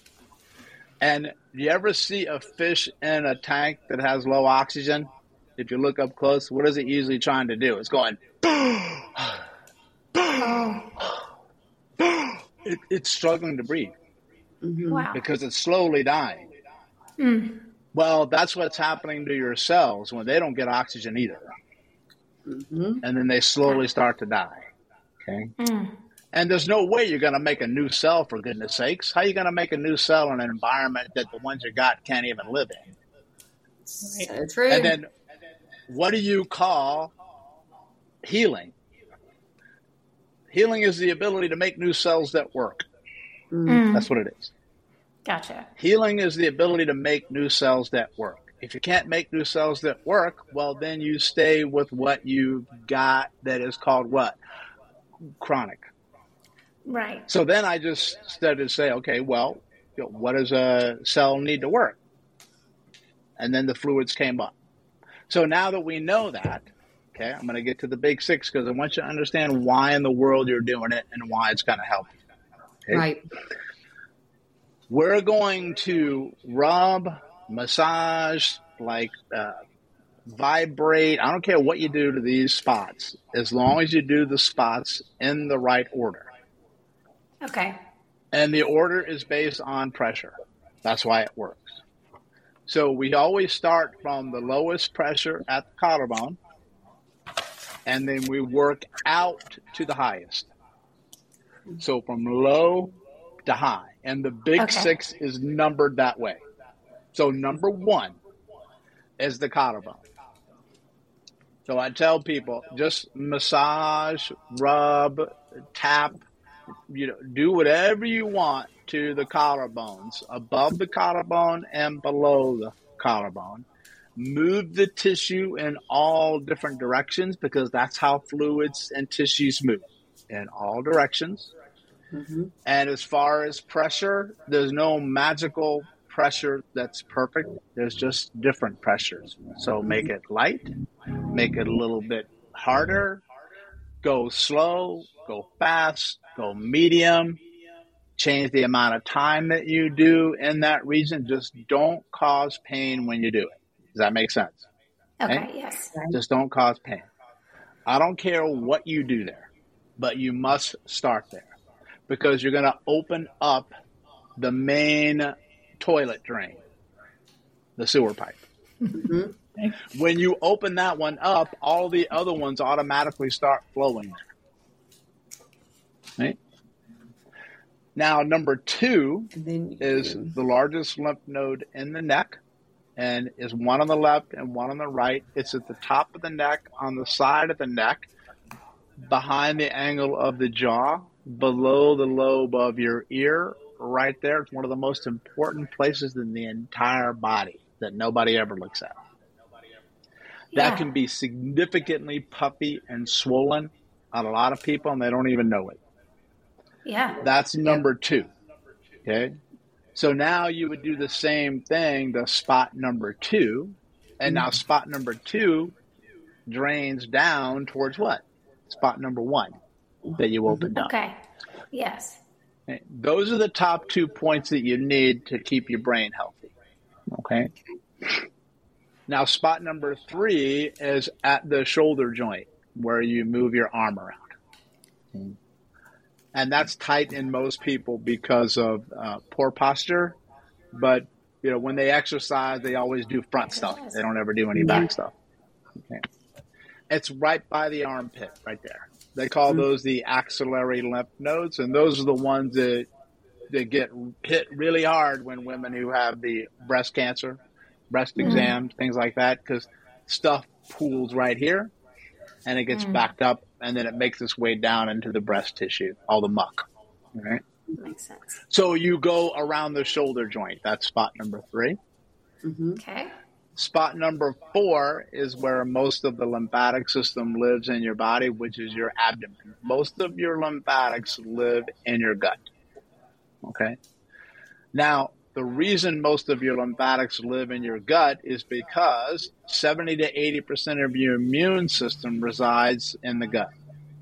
And you ever see a fish in a tank that has low oxygen? If you look up close, what is it usually trying to do? It's going, oh. it, it's struggling to breathe. Mm-hmm. Wow. Because it's slowly dying. Mm. Well, that's what's happening to your cells when they don't get oxygen either. Mm-hmm. And then they slowly start to die. Okay. Mm. And there's no way you're going to make a new cell, for goodness sakes. How are you going to make a new cell in an environment that the ones you got can't even live in? So true. And then what do you call healing? Healing is the ability to make new cells that work. Mm. That's what it is. Gotcha. Healing is the ability to make new cells that work. If you can't make new cells that work, well, then you stay with what you've got that is called what? Chronic. Right. So then I just started to say, okay, well, you know, what does a cell need to work? And then the fluids came up. So now that we know that, okay, I'm going to get to the big six because I want you to understand why in the world you're doing it and why it's going to help you. Okay? Right. We're going to rub, massage, like uh, vibrate. I don't care what you do to these spots, as long as you do the spots in the right order. Okay. And the order is based on pressure. That's why it works. So we always start from the lowest pressure at the collarbone, and then we work out to the highest. So from low to high. And the big okay. six is numbered that way. So number one is the collarbone. So I tell people, just massage, rub, tap, you know, do whatever you want to the collarbones, above the collarbone and below the collarbone. Move the tissue in all different directions because that's how fluids and tissues move, in all directions. Mm-hmm. And as far as pressure, there's no magical pressure that's perfect. There's just different pressures. So make it light, make it a little bit harder, go slow, go fast, go medium, change the amount of time that you do in that region. Just don't cause pain when you do it. Does that make sense? Okay, okay? yes. Just don't cause pain. I don't care what you do there, but you must start there because you're going to open up the main toilet drain, the sewer pipe. Mm-hmm. When you open that one up, all the other ones automatically start flowing there. Right? Now, number two is do. the largest lymph node in the neck, and is one on the left and one on the right. It's at the top of the neck, on the side of the neck, behind the angle of the jaw, below the lobe of your ear, right there. It's one of the most important places in the entire body that nobody ever looks at. That Yeah. can be significantly puffy and swollen on a lot of people, and they don't even know it. Yeah. That's number two. Okay. So now you would do the same thing to spot number two. And now spot number two drains down towards what? Spot number one that you opened up. Okay. Yes. Okay. Those are the top two points that you need to keep your brain healthy. Okay. Now, spot number three is at the shoulder joint where you move your arm around. Okay. And that's tight in most people because of uh, poor posture. But, you know, when they exercise, they always do front stuff. They don't ever do any back stuff. Okay. It's right by the armpit, right there. They call those the axillary lymph nodes. And those are the ones that, that get hit really hard when women who have the breast cancer, breast mm. exams, things like that, because stuff pools right here and it gets mm. backed up. And then it makes its way down into the breast tissue, all the muck. All right? Makes sense. So you go around the shoulder joint. That's spot number three. Mm-hmm. Okay. Spot number four is where most of the lymphatic system lives in your body, which is your abdomen. Most of your lymphatics live in your gut. Okay. Now, the reason most of your lymphatics live in your gut is because seventy to eighty percent of your immune system resides in the gut.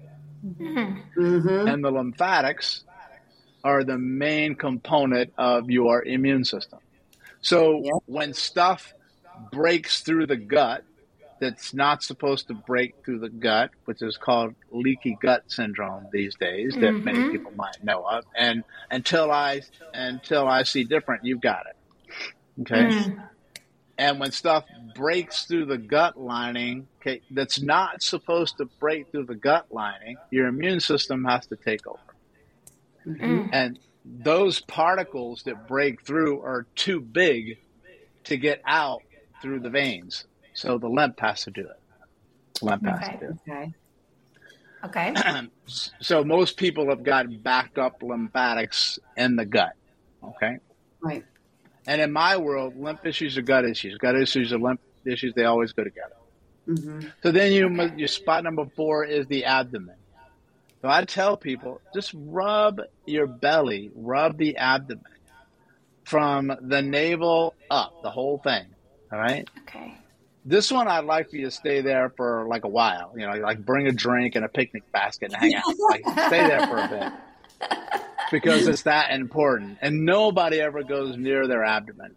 Mm-hmm. And the lymphatics are the main component of your immune system. So Yep. when stuff breaks through the gut that's not supposed to break through the gut, which is called leaky gut syndrome these days, that Mhm. many people might know of. And until I until I see different, you've got it. Okay. Mm. And when stuff breaks through the gut lining, okay, that's not supposed to break through the gut lining, your immune system has to take over. Mm. And those particles that break through are too big to get out through the veins. So the lymph has to do it. Lymph has Okay. to do it. Okay. Okay. So most people have got backed up lymphatics in the gut. Okay. Right. And in my world, lymph issues are gut issues. Gut issues are lymph issues. They always go together. Mm-hmm. So then you, must- your spot number four is the abdomen. So I tell people, just rub your belly, rub the abdomen from the navel up, the whole thing. All right. Okay. This one, I'd like for you to stay there for like a while. You know, like bring a drink and a picnic basket and hang out. Like stay there for a bit because it's that important. And nobody ever goes near their abdomen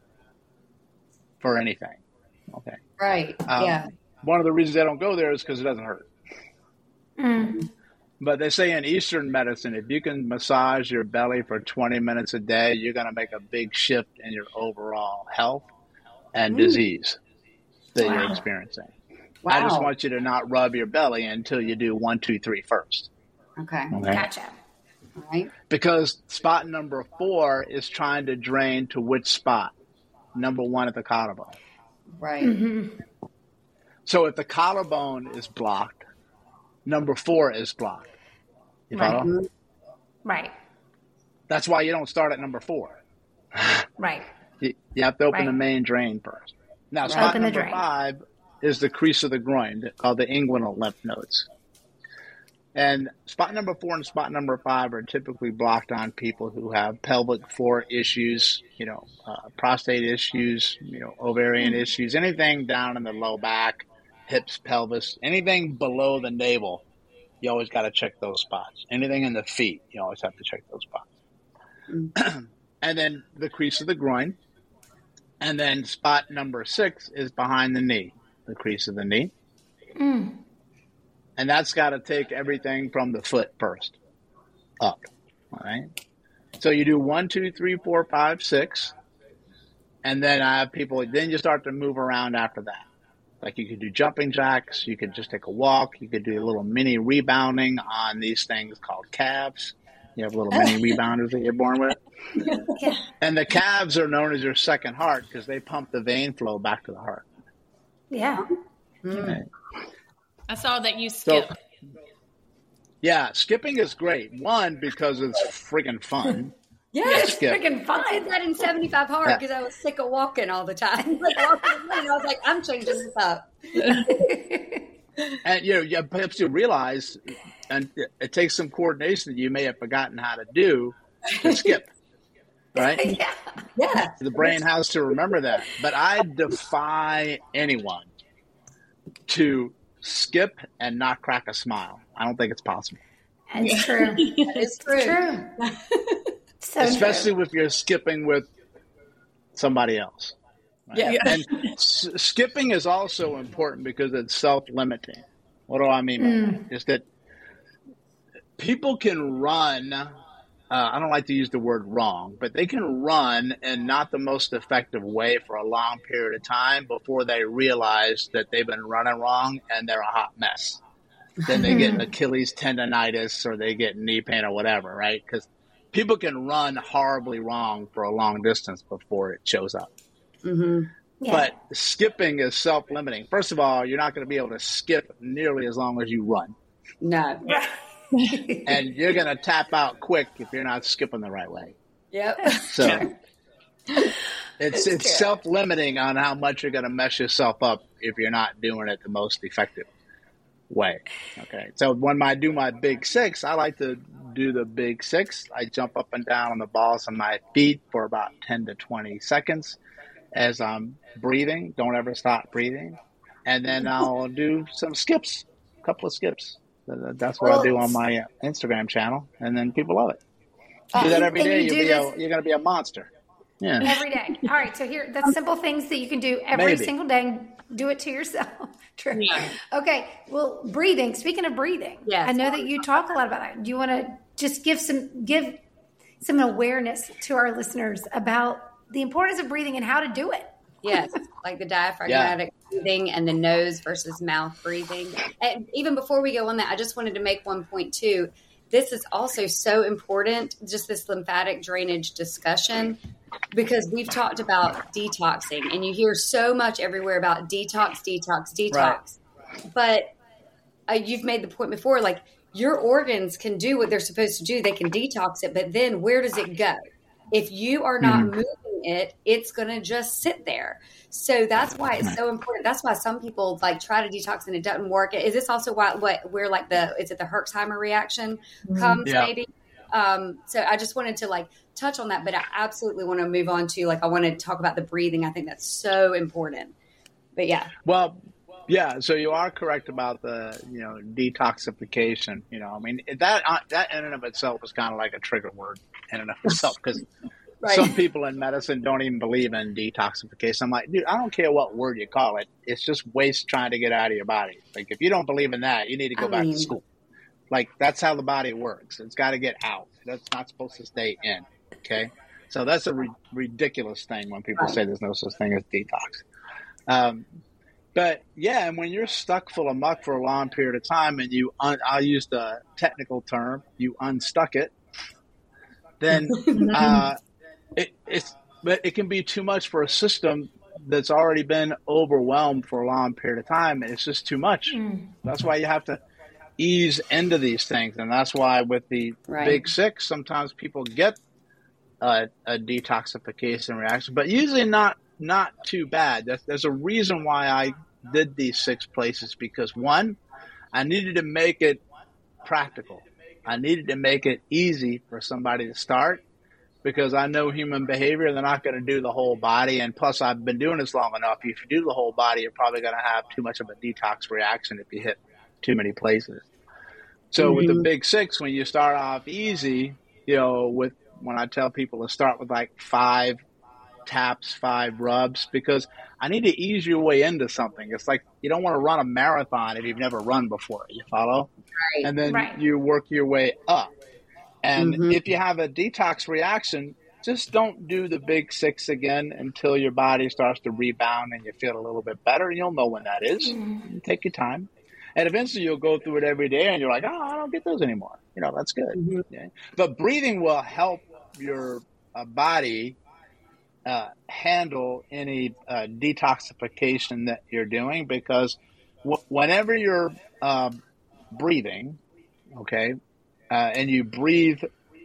for anything. Okay. Right. Um, yeah. One of the reasons they don't go there is because it doesn't hurt. Mm. But they say in Eastern medicine, if you can massage your belly for twenty minutes a day, you're going to make a big shift in your overall health and disease that Wow. you're experiencing. Wow. I just want you to not rub your belly until you do one, two, three first. Okay. Okay? Gotcha. All right. Because spot number four is trying to drain to which spot? Number one at the collarbone. Right. Mm-hmm. So if the collarbone is blocked, number four is blocked. You Right. follow? Mm-hmm. Right. That's why you don't start at number four. Right. You, you have to open Right. the main drain first. Now, spot Open the number drain. five is the crease of the groin, called the inguinal lymph nodes. And spot number four and spot number five are typically blocked on people who have pelvic floor issues, you know, uh, prostate issues, you know, ovarian Mm. issues, anything down in the low back, hips, pelvis, anything below the navel. You always got to check those spots. Anything in the feet, you always have to check those spots. Mm. And then the crease of the groin. And then spot number six is behind the knee, the crease of the knee. Mm. And that's got to take everything from the foot first up. All right. So you do one, two, three, four, five, six. And then I have people, then you start to move around after that. Like you could do jumping jacks, you could just take a walk, you could do a little mini rebounding on these things called calves. You have little mini rebounders that you're born with. Yeah. And the calves are known as your second heart because they pump the vein flow back to the heart. Yeah. Mm. Right. I saw that you skip. So, yeah, skipping is great. One, because it's freaking fun. Yeah, it's freaking fun. I did that in seventy-five hard because yeah. I was sick of walking all the time. Like, walking I was like, I'm changing this up. And you know, you have to realize, and it takes some coordination that you may have forgotten how to do to skip, right? Yeah, yeah. The brain has to remember that. But I defy anyone to skip and not crack a smile. I don't think it's possible. It's true. It's true. true. So Especially true. if you're skipping with somebody else. Right? Yeah. And s- skipping is also important because it's self-limiting. What do I mean by mm. that? Is that people can run, uh, I don't like to use the word wrong, but they can run in not the most effective way for a long period of time before they realize that they've been running wrong and they're a hot mess. Then they get Achilles tendonitis or they get knee pain or whatever, right? Because people can run horribly wrong for a long distance before it shows up. Mm-hmm. Yeah. But skipping is self-limiting. First of all, you're not going to be able to skip nearly as long as you run. No. And you're going to tap out quick if you're not skipping the right way. Yep. So it's it's self-limiting on how much you're going to mess yourself up if you're not doing it the most effective way. Okay. So when I do my big six, I like to do the big six. I jump up and down on the balls of my feet for about ten to twenty seconds as I'm breathing. Don't ever stop breathing. And then I'll do some skips, a couple of skips. That's what well, I do on my Instagram channel. And then people love it. Uh, do that every day. You you'll be a, you're going to be a monster. Yeah. Every day. All right. So here, that's simple things that you can do every Maybe. single day. And do it to yourself. True. Yeah. Okay. Well, breathing. Speaking of breathing, yes. I know that you talk a lot about it. Do you want to just give some give some awareness to our listeners about the importance of breathing and how to do it? Yes, like the diaphragmatic yeah. breathing and the nose versus mouth breathing. And even before we go on that, I just wanted to make one point too. This is also so important, just this lymphatic drainage discussion, because we've talked about detoxing and you hear so much everywhere about detox, detox, detox. Right. But uh, you've made the point before, like your organs can do what they're supposed to do. They can detox it, but then where does it go? If you are not mm-hmm. moving it, it's going to just sit there. So that's why it's so important. That's why some people like try to detox and it doesn't work. Is this also why what where like the is it the Herxheimer reaction comes yeah. maybe? Um, so I just wanted to like touch on that, but I absolutely want to move on to like I want to talk about the breathing. I think that's so important. But yeah. Well, yeah. So you are correct about the you know detoxification. You know, I mean that uh, that in and of itself is kind of like a trigger word in and of itself because. Right. Some people in medicine don't even believe in detoxification. I'm like, dude, I don't care what word you call it. It's just waste trying to get out of your body. Like, if you don't believe in that, you need to go I back mean, to school. Like, that's how the body works. It's got to get out. That's not supposed to stay in. Okay? So that's a ri- ridiculous thing when people right. say there's no such thing as detox. Um, but, yeah, and when you're stuck full of muck for a long period of time and you, un- I'll use the technical term, you unstuck it, then uh, It, it's, but it can be too much for a system that's already been overwhelmed for a long period of time. And it's just too much. Mm. That's why you have to ease into these things. And that's why with the right. big six, sometimes people get a, a detoxification reaction, but usually not, not too bad. There's, there's a reason why I did these six places because one, I needed to make it practical. I needed to make it easy for somebody to start. Because I know human behavior, they're not going to do the whole body. And plus, I've been doing this long enough. If you do the whole body, you're probably going to have too much of a detox reaction if you hit too many places. So mm-hmm. with the big six, when you start off easy, you know, with when I tell people to start with like five taps, five rubs, because I need to ease your way into something. It's like you don't want to run a marathon if you've never run before. You follow? Right. And then right. you work your way up. And mm-hmm. if you have a detox reaction, just don't do the big six again until your body starts to rebound and you feel a little bit better. You'll know when that is. Mm-hmm. Take your time. And eventually you'll go through it every day and you're like, oh, I don't get those anymore. You know, that's good. Mm-hmm. Yeah. But breathing will help your uh, body uh, handle any uh, detoxification that you're doing, because w- whenever you're uh, breathing, okay, uh, and you breathe,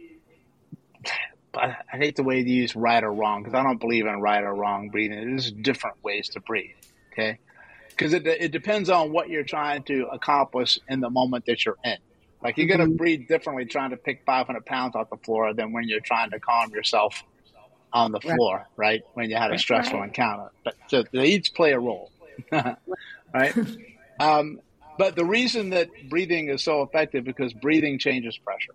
I hate the way to use right or wrong, because I don't believe in right or wrong breathing. There's different ways to breathe, okay? Because it, it depends on what you're trying to accomplish in the moment that you're in. Like, you're mm-hmm. going to breathe differently trying to pick five hundred pounds off the floor than when you're trying to calm yourself on the floor, right? right? When you had a stressful right. encounter. But so they each play a role, right? um, but the reason that breathing is so effective, because breathing changes pressure.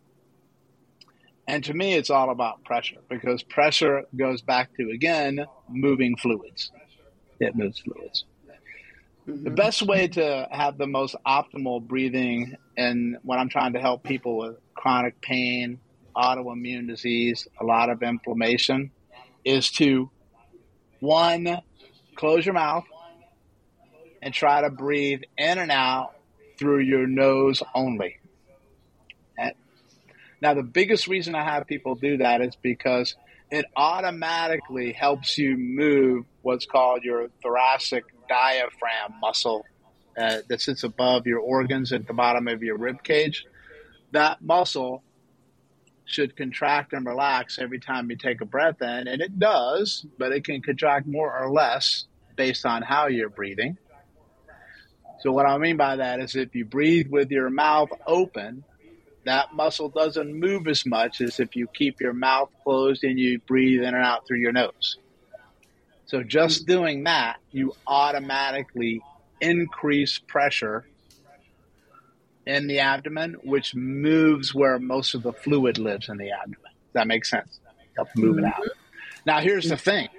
And to me, it's all about pressure, because pressure goes back to, again, moving fluids. It moves fluids. Mm-hmm. The best way to have the most optimal breathing, and when I'm trying to help people with chronic pain, autoimmune disease, a lot of inflammation, is to, one, close your mouth and try to breathe in and out through your nose only. And now, the biggest reason I have people do that is because it automatically helps you move what's called your thoracic diaphragm muscle uh, that sits above your organs at the bottom of your rib cage. That muscle should contract and relax every time you take a breath in, and it does, but it can contract more or less based on how you're breathing. So what I mean by that is, if you breathe with your mouth open, that muscle doesn't move as much as if you keep your mouth closed and you breathe in and out through your nose. So just doing that, you automatically increase pressure in the abdomen, which moves where most of the fluid lives in the abdomen. Does that make sense? Help move it out. Now, here's the thing.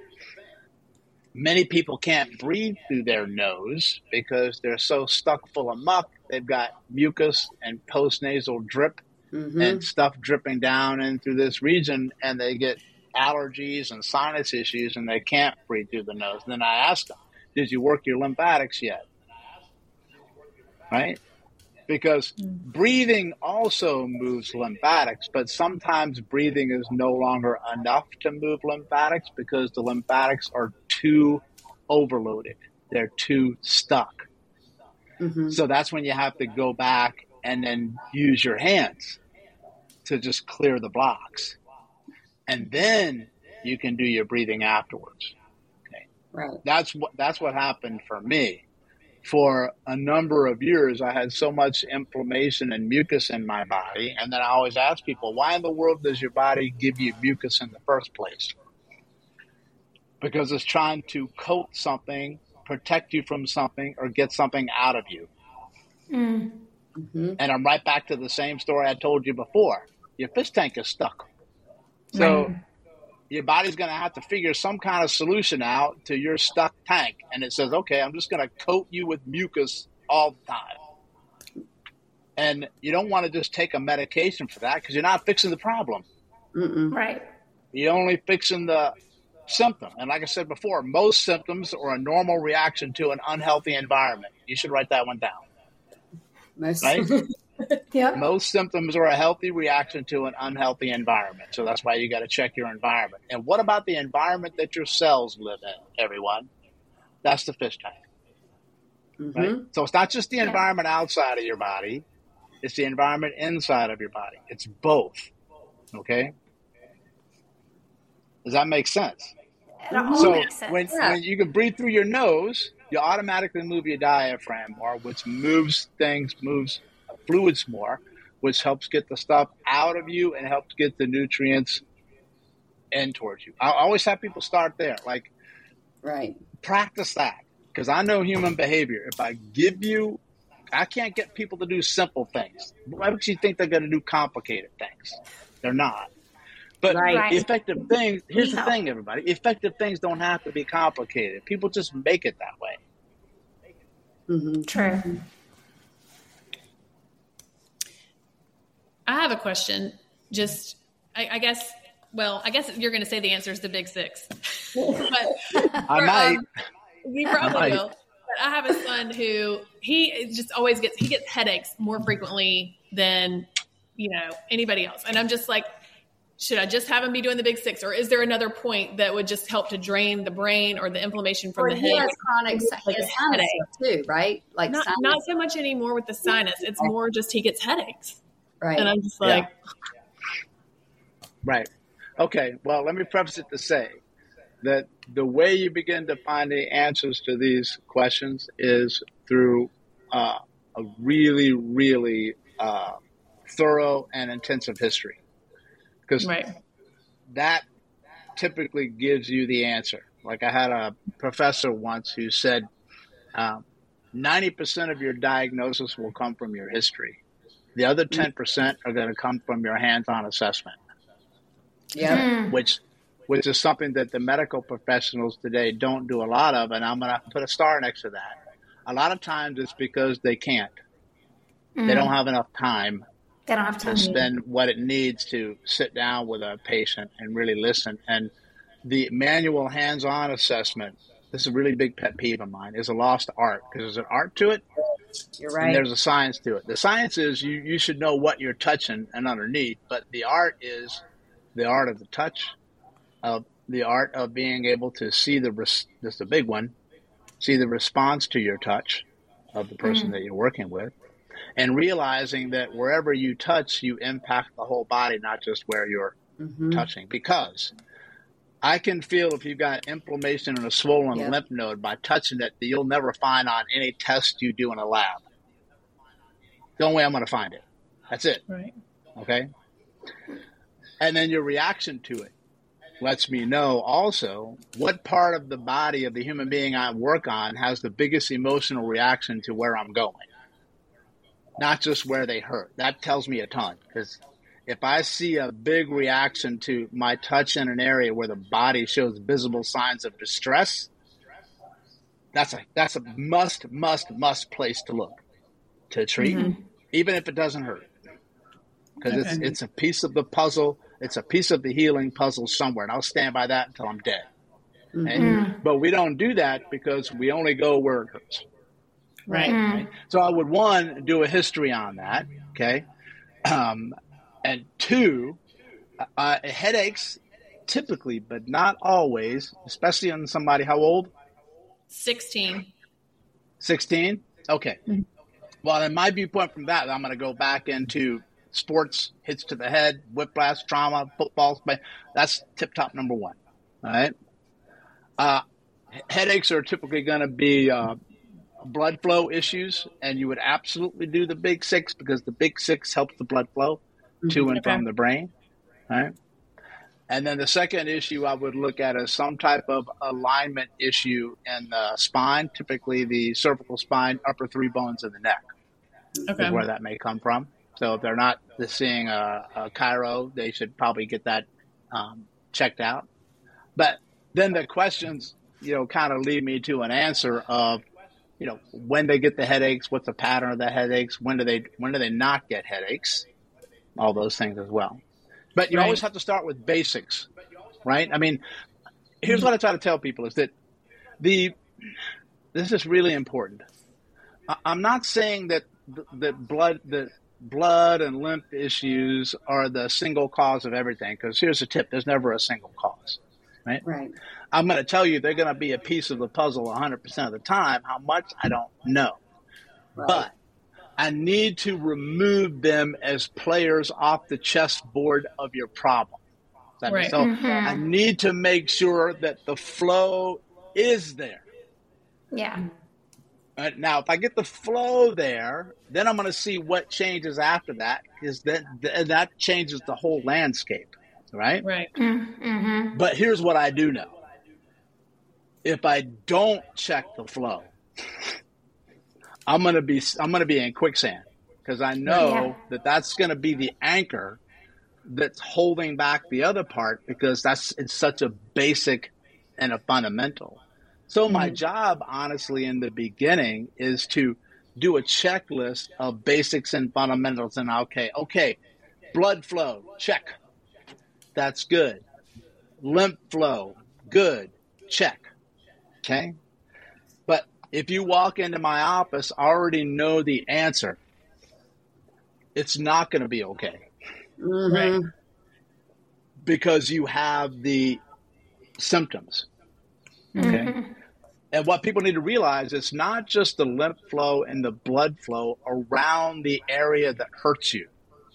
Many people can't breathe through their nose because they're so stuck full of muck. They've got mucus and postnasal drip mm-hmm. and stuff dripping down in through this region, and they get allergies and sinus issues, and they can't breathe through the nose. And then I ask them, did you work your lymphatics yet? Right? Because breathing also moves lymphatics, but sometimes breathing is no longer enough to move lymphatics because the lymphatics are too overloaded. They're too stuck. Mm-hmm. So that's when you have to go back and then use your hands to just clear the blocks. And then you can do your breathing afterwards. Okay. Right. That's what, that's what happened for me. For a number of years, I had so much inflammation and mucus in my body. And then I always ask people, why in the world does your body give you mucus in the first place? Because it's trying to coat something, protect you from something, or get something out of you. Mm. Mm-hmm. And I'm right back to the same story I told you before. Your fish tank is stuck. So right. your body's going to have to figure some kind of solution out to your stuck tank. And it says, okay, I'm just going to coat you with mucus all the time. And you don't want to just take a medication for that, because you're not fixing the problem. Mm-mm. Right. You're only fixing the symptom. And like I said before, most symptoms are a normal reaction to an unhealthy environment. You should write that one down. Most. Right? Yep. Most symptoms are a healthy reaction to an unhealthy environment. So that's why you got to check your environment. And what about the environment that your cells live in, everyone? That's the fish tank. Mm-hmm. Right? So it's not just the environment outside of your body. It's the environment inside of your body. It's both. Okay? Does that make sense? It all so makes sense. When, yeah. when you can breathe through your nose, you automatically move your diaphragm more, which moves things, moves fluids more, which helps get the stuff out of you and helps get the nutrients in towards you. I always have people start there. Like, right. practice that. Because I know human behavior. If I give you, I can't get people to do simple things. Why would you think they're going to do complicated things? They're not. But right. effective things, here's the thing, everybody. Effective things don't have to be complicated. People just make it that way. Mm-hmm. True. I have a question. Just, I, I guess, well, I guess you're going to say the answer is the big six. but I might. Um, you probably I might. will. But I have a son who he just always gets he gets headaches more frequently than you know anybody else, and I'm just like, should I just have him be doing the big six, or is there another point that would just help to drain the brain or the inflammation from or the he head? has chronic Like he has a sinus headache. too, right? Like Not, sinus. not so much anymore with the sinus. It's more just he gets headaches, right. and I'm just like, Yeah. Right. Okay. Well, let me preface it to say that the way you begin to find the answers to these questions is through uh, a really, really uh, thorough and intensive history, because right, that typically gives you the answer. Like I had a professor once who said um, ninety percent of your diagnosis will come from your history. The other ten percent are going to come from your hands-on assessment. Yeah. Which which is something that the medical professionals today don't do a lot of, and I'm going to put a star next to that. A lot of times it's because they can't. Mm. They don't have enough time They don't have time to spend what it needs to sit down with a patient and really listen. And the manual hands-on assessment, this is a really big pet peeve of mine, is a lost art, because there's an art to it. You're right. And there's a science to it. The science is you, you should know what you're touching and underneath, but the art is the art of the touch, of the art of being able to see the, res- this is the big one, see the response to your touch of the person mm. that you're working with, and realizing that wherever you touch, you impact the whole body, not just where you're mm-hmm. touching. Because I can feel if you've got inflammation in a swollen yep. lymph node by touching it that you'll never find on any test you do in a lab. The only way I'm going to find it. That's it. Right. Okay? And then your reaction to it lets me know also what part of the body of the human being I work on has the biggest emotional reaction to where I'm going. Not just where they hurt. That tells me a ton, because if I see a big reaction to my touch in an area where the body shows visible signs of distress, that's a that's a must, must, must place to look, to treat, mm-hmm. even if it doesn't hurt. Because okay. it's it's a piece of the puzzle. It's a piece of the healing puzzle somewhere, and I'll stand by that until I'm dead. Mm-hmm. And, but we don't do that because we only go where it hurts. Right. Mm-hmm. right? So I would, one, do a history on that, okay? Um, and two, uh, headaches typically, but not always, especially on somebody, how old? sixteen. sixteen? Okay. Mm-hmm. Well, in my viewpoint from that, I'm going to go back into sports, hits to the head, whiplash, trauma, football. That's tip-top number one, all right? Uh, headaches are typically going to be uh, blood flow issues, and you would absolutely do the big six because the big six helps the blood flow mm-hmm. to and okay. from the brain, right? And then the second issue I would look at is some type of alignment issue in the spine, typically the cervical spine, upper three bones of the neck, okay. is where that may come from. So if they're not seeing a, a chiro, they should probably get that um, checked out. But then the questions, you know, kind of lead me to an answer of, you know, when they get the headaches, what's the pattern of the headaches, when do they when do they not get headaches, all those things as well. But you right. always have to start with basics, right? I mean, here's what I try to tell people is that the this is really important. I'm not saying that the, the blood the blood and lymph issues are the single cause of everything, because here's a tip: there's never a single cause, right? Right. I'm going to tell you they're going to be a piece of the puzzle one hundred percent of the time. How much, I don't know. Right. But I need to remove them as players off the chessboard of your problem. That right. So mm-hmm. I need to make sure that the flow is there. Yeah. Uh, now, if I get the flow there, then I'm going to see what changes after that, because that, that changes the whole landscape, right? Right. Mm-hmm. But here's what I do know. If I don't check the flow, I'm going to be I'm going to be in quicksand, because I know yeah. that that's going to be the anchor that's holding back the other part, because that's it's such a basic and a fundamental. So mm-hmm. my job, honestly, in the beginning is to do a checklist of basics and fundamentals. And okay, okay, blood flow, check. that's good. Lymph flow, good, check. Okay? But if you walk into my office, I already know the answer. It's not going to be okay. Mm-hmm. Right. Because you have the symptoms. Okay? Mm-hmm. And what people need to realize is not just the lymph flow and the blood flow around the area that hurts you.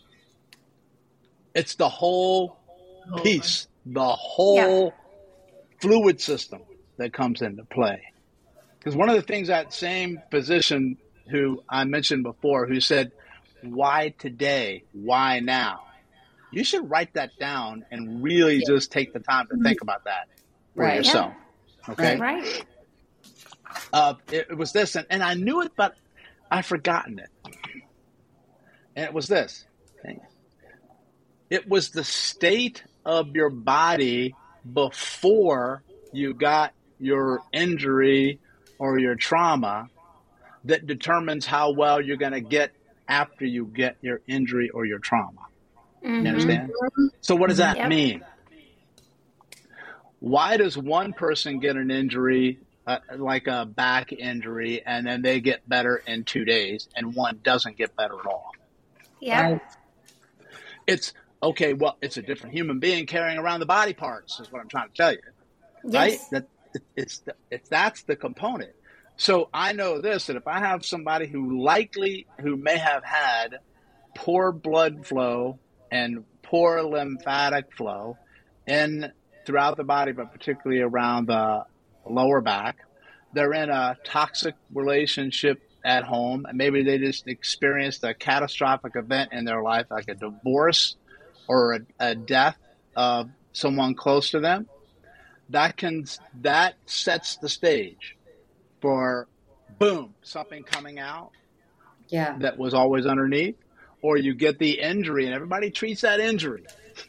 It's the whole piece, the whole yeah. fluid system that comes into play. Because one of the things that same physician who I mentioned before, who said, why today? Why now? You should write that down and really yeah. just take the time to think about that for right. yourself. Yeah. Okay? Right. Uh, it, it was this, and, and I knew it, but I'd forgotten it. And it was this. Okay? It was the state of your body before you got your injury or your trauma that determines how well you're going to get after you get your injury or your trauma. Mm-hmm. You understand? So what does that yep. mean? Why does one person get an injury, uh, like a back injury, and then they get better in two days, and one doesn't get better at all? Yeah. Right. It's, okay, well, it's a different human being carrying around the body parts, is what I'm trying to tell you. Yes. Right? That it's, the, it's that's the component. So I know this, that if I have somebody who likely, who may have had poor blood flow and poor lymphatic flow in throughout the body, but particularly around the lower back, they're in a toxic relationship at home, and maybe they just experienced a catastrophic event in their life, like a divorce or a, a death of someone close to them. That can that sets the stage for, boom, something coming out yeah. that was always underneath, or you get the injury, and everybody treats that injury,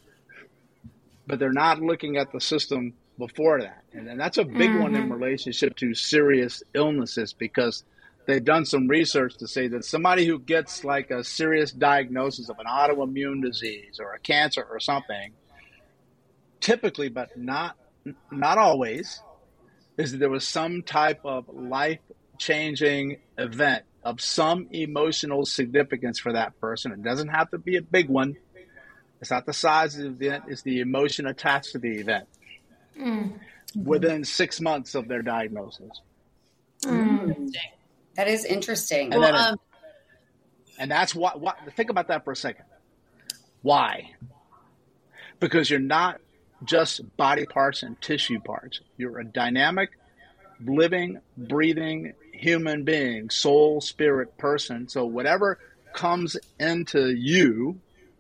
but they're not looking at the system before that. And, and that's a big mm-hmm. one in relationship to serious illnesses, because they've done some research to say that somebody who gets like a serious diagnosis of an autoimmune disease or a cancer or something, typically, but not not always, is that there was some type of life-changing event of some emotional significance for that person. It doesn't have to be a big one. It's not the size of the event, it's the emotion attached to the event. Mm-hmm. Within six months of their diagnosis. Mm. That is interesting. And, well, then, um, and that's what, what, think about that for a second. Why? Because you're not just body parts and tissue parts. You're a dynamic, living, breathing human being, soul, spirit, person. So whatever comes into you,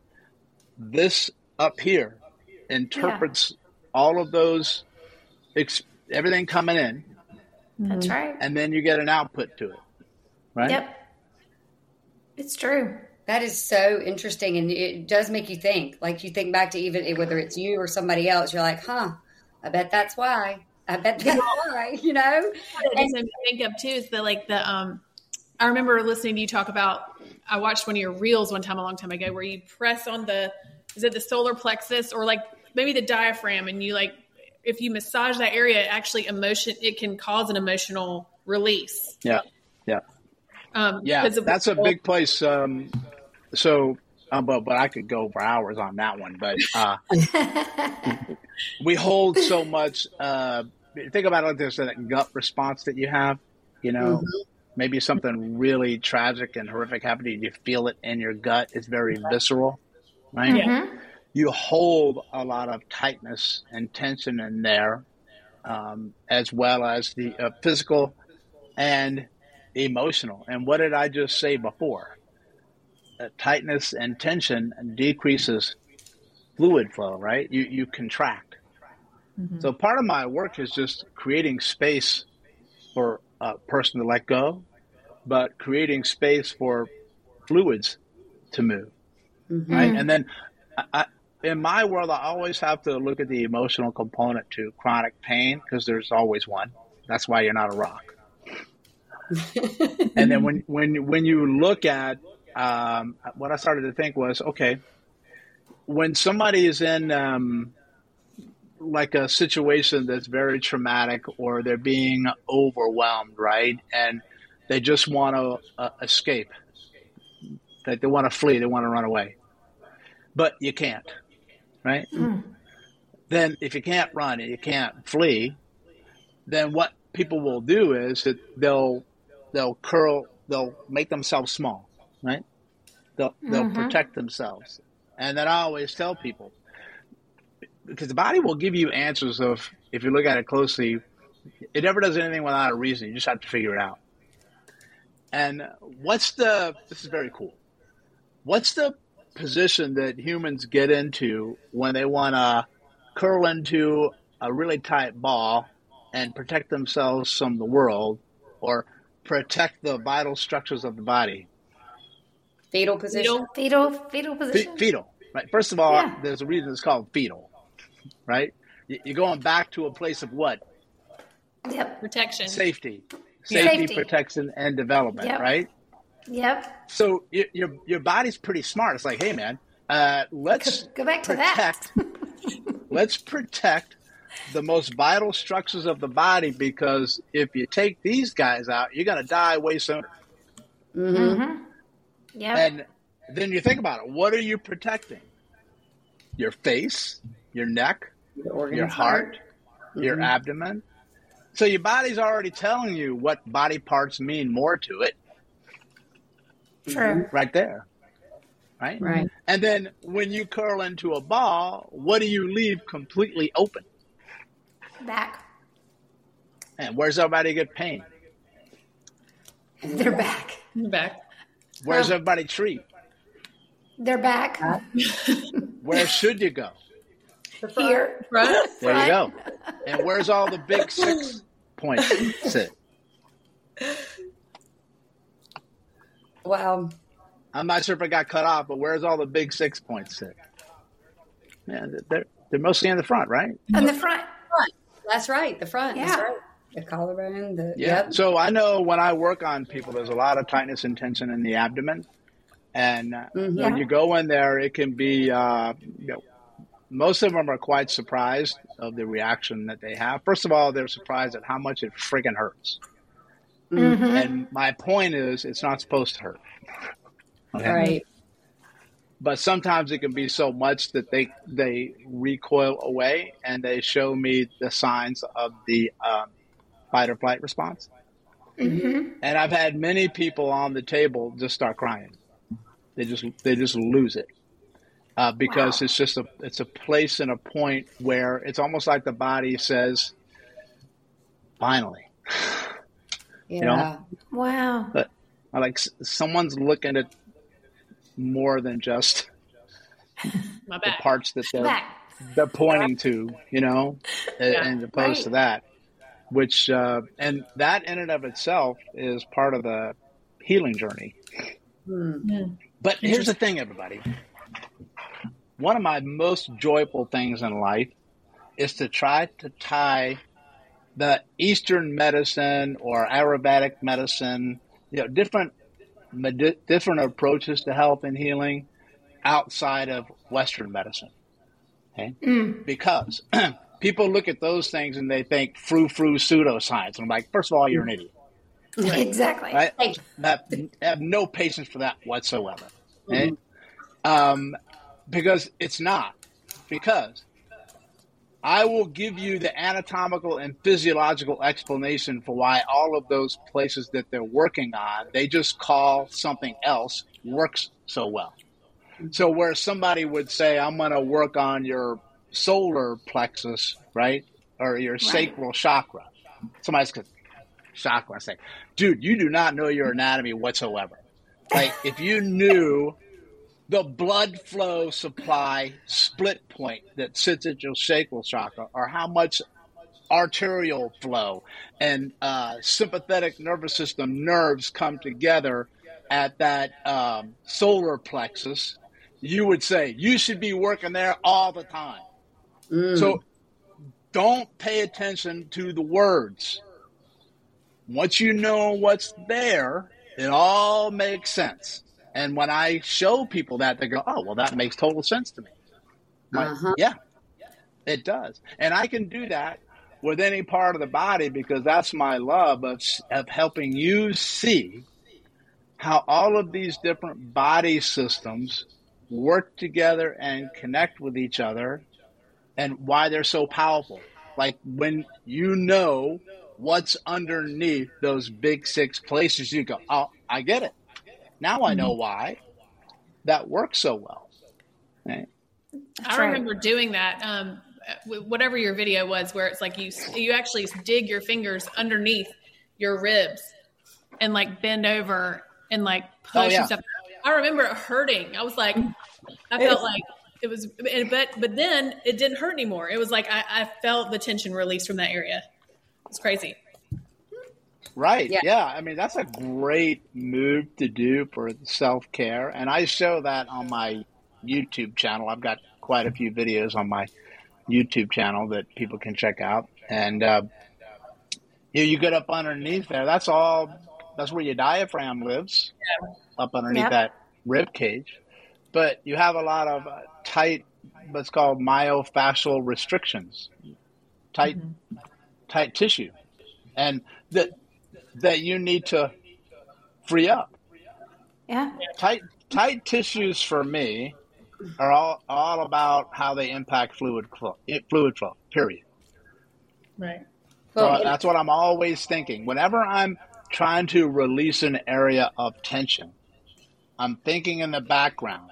this up here interprets yeah. all of those, everything coming in. That's right. And then you get an output to it. Right? Yep. It's true. That is so interesting. And it does make you think. Like you think back to even whether it's you or somebody else, you're like, huh, I bet that's why. I bet that's why, you know? What it makes me think of too is the like the um I remember listening to you talk about, I watched one of your reels one time a long time ago where you press on the, is it the solar plexus or like maybe the diaphragm, and you like, if you massage that area, it actually emotion, it can cause an emotional release. Yeah. Yeah. Um, yeah. That's a big place. Um, so, um, but, but I could go for hours on that one, but, uh, we hold so much, uh, think about it like this, that gut response that you have, you know, mm-hmm. maybe something really tragic and horrific happened to you. You feel it in your gut. It's very visceral, right? Mm-hmm. You hold a lot of tightness and tension in there, um, as well as the uh, physical and emotional. And what did I just say before? Uh, tightness and tension decreases fluid flow, right? You you contract. Mm-hmm. So part of my work is just creating space for a person to let go, but creating space for fluids to move, mm-hmm. right? And then I, in my world, I always have to look at the emotional component to chronic pain, because there's always one. That's why you're not a rock. And then when, when, when you look at, um, what I started to think was, okay, when somebody is in um, like a situation that's very traumatic, or they're being overwhelmed, right? And they just want to uh, escape, that they want to flee, they want to run away, but you can't, right? Mm. Then if you can't run and you can't flee, then what people will do is that they'll they'll curl, they'll make themselves small, right? They'll they'll mm-hmm. protect themselves. And then I always tell people, because the body will give you answers of, if you look at it closely, it never does anything without a reason. You just have to figure it out. And what's the, this is very cool. What's the position that humans get into when they want to curl into a really tight ball and protect themselves from the world, or protect the vital structures of the body? Fetal position. Fetal, fetal position. Fe- fetal, right? First of all, yeah. there's a reason it's called fetal, right? You're going back to a place of what? Yep. Protection. Safety. Safety, Safety. protection, and development, yep. right? Yep. So your, your your body's pretty smart. It's like, hey, man, uh, let's go back to protect, that. let's protect the most vital structures of the body, because if you take these guys out, you're going to die way sooner. Mm-hmm. Mm-hmm. Yep. And then you think about it. What are you protecting? Your face, your neck, your, your heart, mm-hmm. your abdomen. So your body's already telling you what body parts mean more to it. True. Right there. Right? Right. And then when you curl into a ball, what do you leave completely open? Back. And where's everybody get pain? They're back. Back. Where's Oh. everybody treat? They're back. Where should you go? Here. Right. There you go. And where's all the big six points sit? Wow. I'm not sure if it got cut off, but where's all the big six points sit? Yeah, they're, they're mostly in the front, right? On the front. That's right. The front. Yeah. That's right. The collarbone. The Yeah. Yep. So I know when I work on people, there's a lot of tightness and tension in the abdomen. And uh, Mhm. when you go in there, it can be, uh, you know, most of them are quite surprised of the reaction that they have. First of all, they're surprised at how much it friggin' hurts. Mm-hmm. And my point is, it's not supposed to hurt. Okay? Right. But sometimes it can be so much that they they recoil away, and they show me the signs of the um, fight or flight response. Mm-hmm. And I've had many people on the table just start crying. They just they just lose it uh, because Wow. it's just a it's a place and a point where it's almost like the body says, "Finally." Yeah. You know? Wow. But like s- someone's looking at more than just My the back. parts that they're Back. they're pointing to, you know, a- Yeah. and opposed Right. to that, which uh, and that in and of itself is part of the healing journey. Hmm. But here's the thing, everybody. One of my most joyful things in life is to try to tie the Eastern medicine or Ayurvedic medicine, you know, different medi- different approaches to health and healing outside of Western medicine. Okay? Mm. Because people look at those things and they think frou-frou pseudoscience. And I'm like, first of all, you're an idiot. Exactly. Right? Thank you. I have, I have no patience for that whatsoever. Okay? Um, because it's not. Because I will give you the anatomical and physiological explanation for why all of those places that they're working on, they just call something else, works so well. So where somebody would say, I'm going to work on your solar plexus, right? Or your sacral chakra. Somebody's going to chakra. I say, dude, you do not know your anatomy whatsoever. Like if you knew the blood flow supply split point that sits at your sacral chakra, or how much arterial flow and uh, sympathetic nervous system nerves come together at that um, solar plexus, you would say you should be working there all the time. Mm. So don't pay attention to the words. Once you know what's there, it all makes sense. And when I show people that, they go, oh, well, that makes total sense to me. My, Uh-huh. Yeah, it does. And I can do that with any part of the body because that's my love of, of helping you see how all of these different body systems work together and connect with each other and why they're so powerful. Like when you know what's underneath those big six places, you go, oh, I get it. Now I know why that works so well. Right? I right. remember doing that. Um, whatever your video was, where it's like you you actually dig your fingers underneath your ribs and like bend over and like push Oh, yeah. and stuff. I remember it hurting. I was like, I felt like it was, but but then it didn't hurt anymore. It was like I, I felt the tension release from that area. It's crazy. Right. Yeah. Yeah. I mean, that's a great move to do for self-care. And I show that on my YouTube channel. I've got quite a few videos on my YouTube channel that people can check out. And uh, you, you get up underneath there. That's all. That's where your diaphragm lives, Yeah. up underneath Yep. that rib cage. But you have a lot of uh, tight, what's called myofascial restrictions, tight, tight tissue, and that that you need to free up. Yeah. Tight, tight tissues for me are all all about how they impact fluid flow. Fluid flow. Period. Right. So Well, that's what I'm always thinking. Whenever I'm trying to release an area of tension, I'm thinking in the background,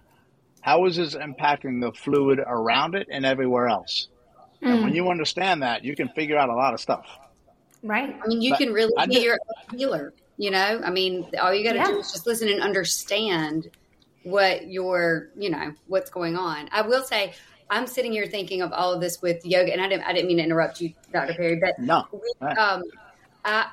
how is this impacting the fluid around it and everywhere else? And when you understand that, you can figure out a lot of stuff. Right. I mean, you But can really I be did- your own healer, you know? I mean, all you got to Yeah. do is just listen and understand what your, you know, what's going on. I will say, I'm sitting here thinking of all of this with yoga, and I didn't, I didn't mean to interrupt you, Doctor Perry, but No. we, Right. um, I,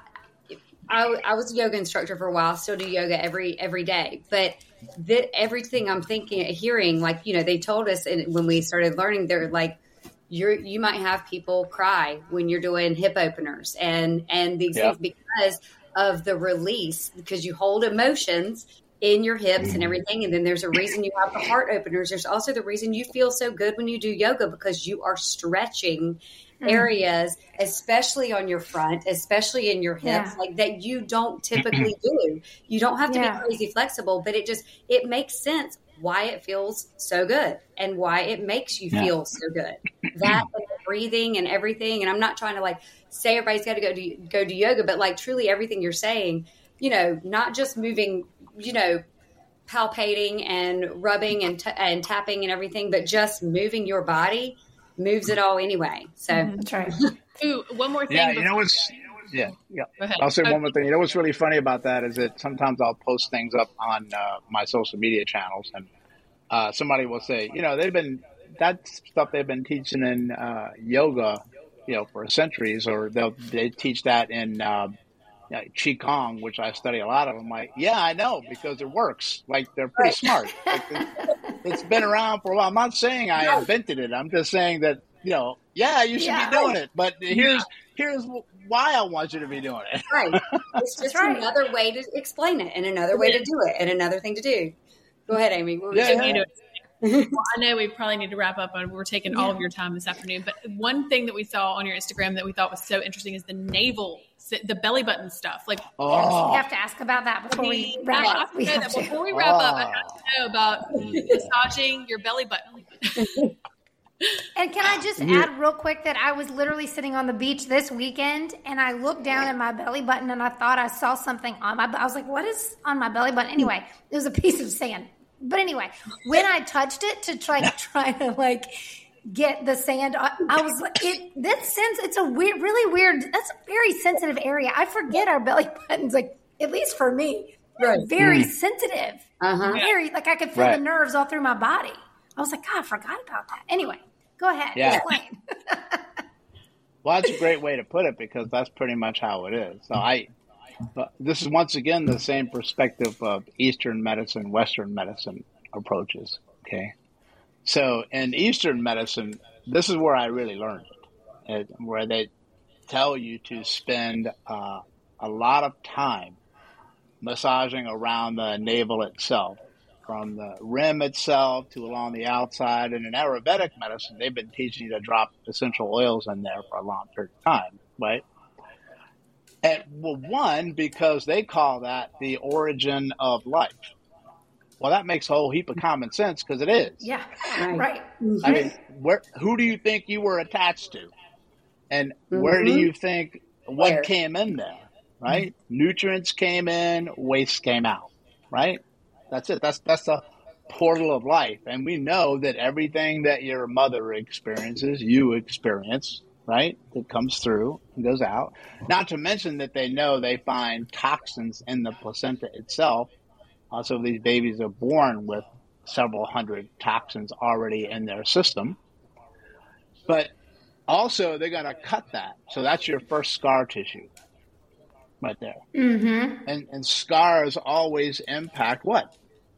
I, I was a yoga instructor for a while, still do yoga every, every day, but that everything I'm thinking, hearing, like, you know, they told us, and when we started learning, they're like, you're, you might have people cry when you're doing hip openers and, and these Yeah. things because of the release, because you hold emotions in your hips and everything. And then there's a reason you have the heart openers. There's also the reason you feel so good when you do yoga, because you are stretching areas, especially on your front, especially in your hips, Yeah. like that you don't typically do. You don't have to Yeah. be crazy flexible, but it just, it makes sense why it feels so good and why it makes you Yeah. feel so good. That and the breathing and everything. And I'm not trying to like say everybody's got to go to go to yoga, but like truly everything you're saying, you know, not just moving, you know, palpating and rubbing and, t- and tapping and everything, but just moving your body moves it all anyway. So That's right. Ooh, one more thing. Yeah, you before- know what's yeah, yeah. Go ahead. I'll say Oh, one more thing. You know what's really funny about that is that sometimes I'll post things up on uh, my social media channels, and uh, somebody will say, you know, they've been that stuff they've been teaching in uh, yoga, you know, for centuries, or they'll they teach that in uh, you know, Qigong, which I study a lot of. I'm like, yeah, I know, because it works. Like they're pretty smart. Like, it, it's been around for a while. I'm not saying I invented it. I'm just saying that, you know, yeah, you should Yeah. be doing it. But here's here's why I want you to be doing it. right. It's just right. another way to explain it and another way to do it and another thing to do. Go ahead, Amy. What were you Yeah, saying? yeah. Well, I know we probably need to wrap up, and we're taking all of your time this afternoon. But one thing that we saw on your Instagram that we thought was so interesting is the navel, the belly button stuff. Like, We Oh, have to ask about that before we I wrap have up. to We know have that to. before we wrap up, I Oh. have to know about massaging your belly button. And can I just add real quick that I was literally sitting on the beach this weekend and I looked down at my belly button and I thought I saw something on my, I was like, what is on my belly button? Anyway, it was a piece of sand. But anyway, when I touched it to try, try to like get the sand, I, I was like, it, that sense, it's a weird, really weird, that's a very sensitive area. I forget our belly buttons, like, at least for me, Right. very sensitive. Uh-huh. Very, like I could feel Right. the nerves all through my body. I was like, God, I forgot about that. Anyway, go ahead. Yeah. Explain. well, that's a great way to put it, because that's pretty much how it is. So I, but this is once again the same perspective of Eastern medicine, Western medicine approaches. Okay, so in Eastern medicine, this is where I really learned it, it where they tell you to spend uh, a lot of time massaging around the navel itself, from the rim itself to along the outside. And in Ayurvedic medicine, they've been teaching you to drop essential oils in there for a long period of time, right? And well, one, because they call that the origin of life. Well, that makes a whole heap of common sense because it is. Yeah, right. right. I mean, where who do you think you were attached to? And mm-hmm. where do you think what where? came in there, right? Mm-hmm. Nutrients came in, waste came out, right? That's it. That's that's the portal of life. And we know that everything that your mother experiences, you experience, right? That comes through and goes out. Not to mention that they know they find toxins in the placenta itself. Also, these babies are born with several hundred toxins already in their system. But also, they're going to cut that. So that's your first scar tissue right there. Mm-hmm. And, and scars always impact what?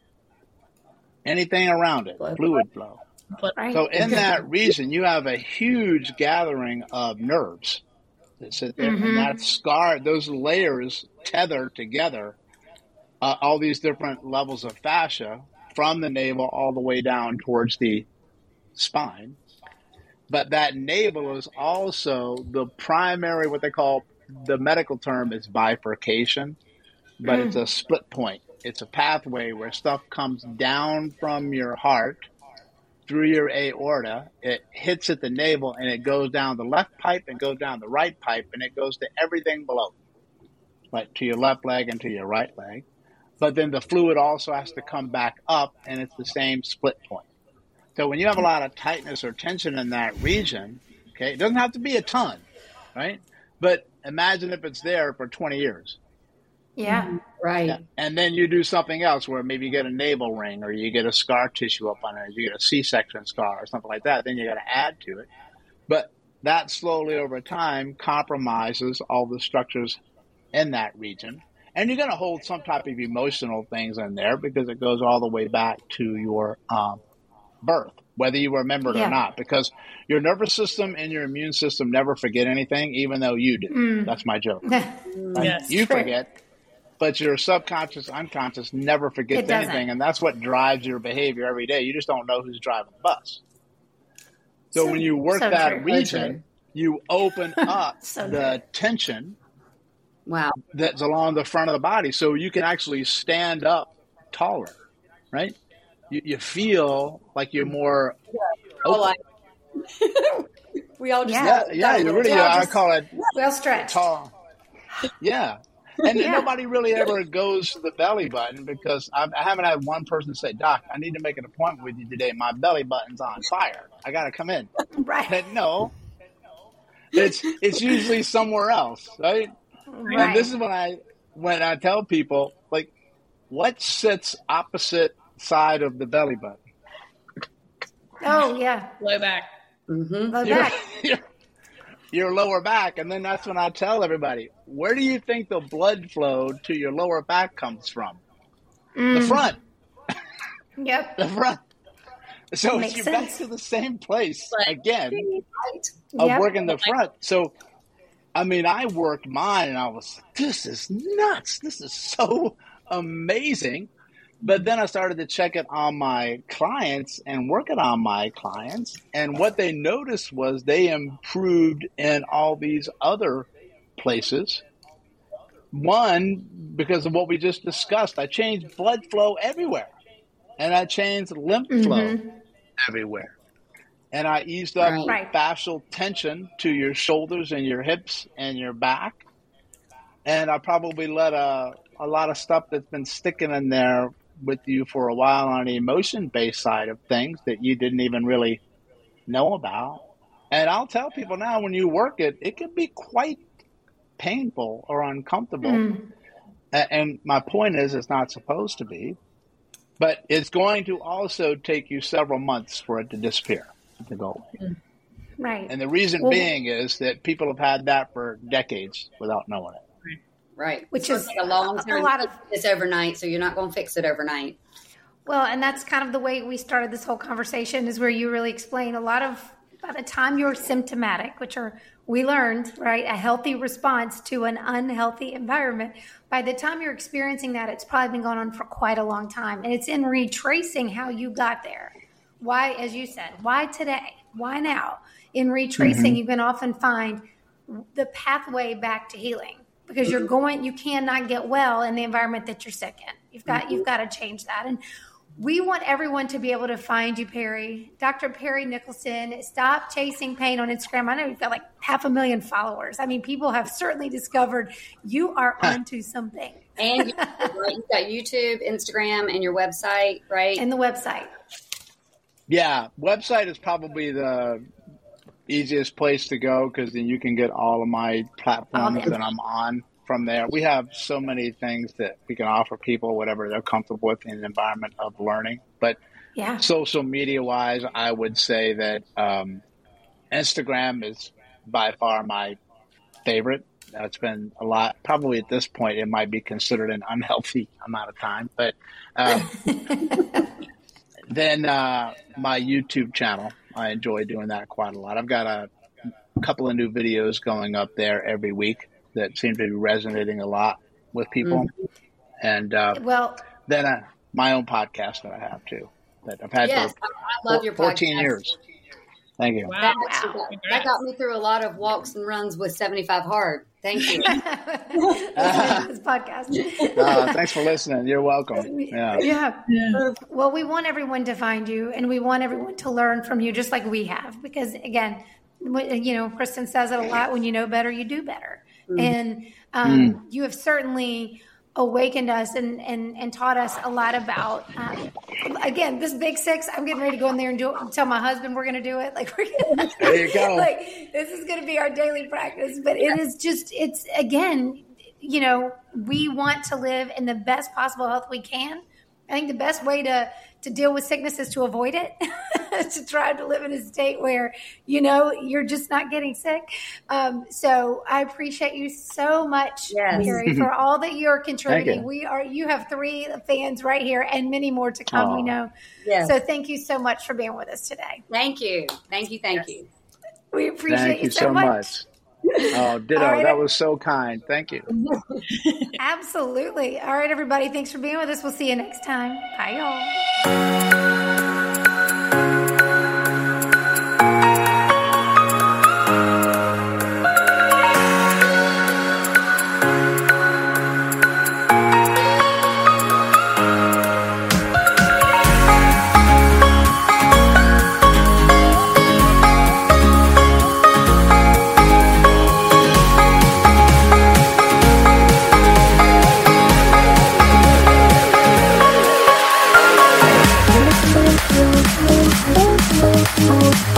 Anything around it, fluid flow. Right. So in that region, you have a huge gathering of nerves that sit there. Mm-hmm. And that scar, those layers tether together uh, all these different levels of fascia from the navel all the way down towards the spine. But that navel is also the primary, what they call, the medical term is bifurcation, but mm. it's a split point. It's a pathway where stuff comes down from your heart through your aorta. It hits at the navel and it goes down the left pipe and goes down the right pipe and it goes to everything below, like to your left leg and to your right leg. But then the fluid also has to come back up and it's the same split point. So when you have a lot of tightness or tension in that region, okay, it doesn't have to be a ton, right? But imagine if it's there for twenty years. Yeah, right. Yeah. And then you do something else where maybe you get a navel ring or you get a scar tissue up on it, you get a C-section scar or something like that, then you got to add to it. But that slowly over time compromises all the structures in that region. And you're going to hold some type of emotional things in there because it goes all the way back to your um, birth, whether you remember it yeah. or not, because your nervous system and your immune system never forget anything, even though you do. Mm. That's my joke. Right? Yes, you true. forget, but your subconscious, unconscious never forgets anything, and that's what drives your behavior every day. You just don't know who's driving the bus. So, so when you work so that true. region, you open up so the true. tension wow. that's along the front of the body, so you can actually stand up taller, right? You, you feel like you're more open. We all just yeah, yeah, you really. Yeah, I call it well stretched. Tall. Yeah, and yeah. nobody really ever goes to the belly button because I've, I haven't had one person say, "Doc, I need to make an appointment with you today. My belly button's on fire. I got to come in." Right? But no, it's it's usually somewhere else, right? Right. And this is when I when I tell people, like, what sits opposite side of the belly button? Oh yeah, low back. Mm-hmm. Low your, back. Your, your lower back, and then that's when I tell everybody, where do you think the blood flow to your lower back comes from? Mm. The front. Yep. The front. So Makes you're sense. back to the same place again Right. of Yep. working the front. So, I mean, I worked mine, and I was, this is nuts. This is so amazing. But then I started to check it on my clients and work it on my clients. And what they noticed was they improved in all these other places. One, because of what we just discussed, I changed blood flow everywhere. And I changed lymph flow mm-hmm. everywhere. And I eased up right. fascial tension to your shoulders and your hips and your back. And I probably let a, a lot of stuff that's been sticking in there with you for a while on the emotion-based side of things that you didn't even really know about. And I'll tell people now, when you work it, it can be quite painful or uncomfortable. Mm. And my point is, it's not supposed to be. But it's going to also take you several months for it to disappear, to go away. Right. And the reason well, being is that people have had that for decades without knowing it. Right. Which so is a long time. A lot of it's overnight, so you're not going to fix it overnight. Well, and that's kind of the way we started this whole conversation, is where you really explain a lot of by the time you're symptomatic, which are, we learned, right, a healthy response to an unhealthy environment, by the time you're experiencing that, it's probably been going on for quite a long time. And it's in retracing how you got there. Why, as you said, why today? Why now? In retracing, mm-hmm. you can often find the pathway back to healing, because you're going, you cannot get well in the environment that you're sick in. You've got, mm-hmm. you've got to change that. And we want everyone to be able to find you, Perry. Doctor Perry Nicholson. Stop chasing pain on Instagram. I know you've got like half a million followers. I mean, people have certainly discovered you are onto something. And you've got YouTube, Instagram, and your website, right? And the website. Yeah, website is probably the easiest place to go, because then you can get all of my platforms that I'm on from there. We have so many things that we can offer people, whatever they're comfortable with in an environment of learning. But yeah. social media wise, I would say that um, Instagram is by far my favorite. It's been a lot. Probably at this point, it might be considered an unhealthy amount of time. But um, then uh, my YouTube channel, I enjoy doing that quite a lot. I've got a couple of new videos going up there every week that seem to be resonating a lot with people. Mm-hmm. And uh, well, then uh, my own podcast that I have too, that I've had yes, for I love your fourteen podcast. Years. Thank you. Wow. That, wow. Got, that got me through a lot of walks and runs with seventy-five hard. Thank you. uh, this podcast. uh, thanks for listening. You're welcome. Yeah. yeah. Yeah. Well, we want everyone to find you, and we want everyone to learn from you, just like we have, because again, you know, Kristen says it a lot, when you know better, you do better. Mm. And um, mm. you have certainly awakened us and, and, and taught us a lot about, um, again, this big six, I'm getting ready to go in there and do it, tell my husband we're going to do it. Like, we're gonna, there you go. Like, this is going to be our daily practice. But it is just, it's, again, you know, we want to live in the best possible health we can. I think the best way to, to deal with sickness is to avoid it, to try to live in a state where, you know, you're just not getting sick. Um, so I appreciate you so much, yes. Perry, for all that you're contributing. You. We are, you have three fans right here and many more to come, Aww. We know. Yes. So thank you so much for being with us today. Thank you. Thank you. Thank yes. you. We appreciate thank you, you so, so much. much. Oh, ditto. Right. That was so kind. Thank you. Absolutely. All right, everybody. Thanks for being with us. We'll see you next time. Bye, y'all. Oh,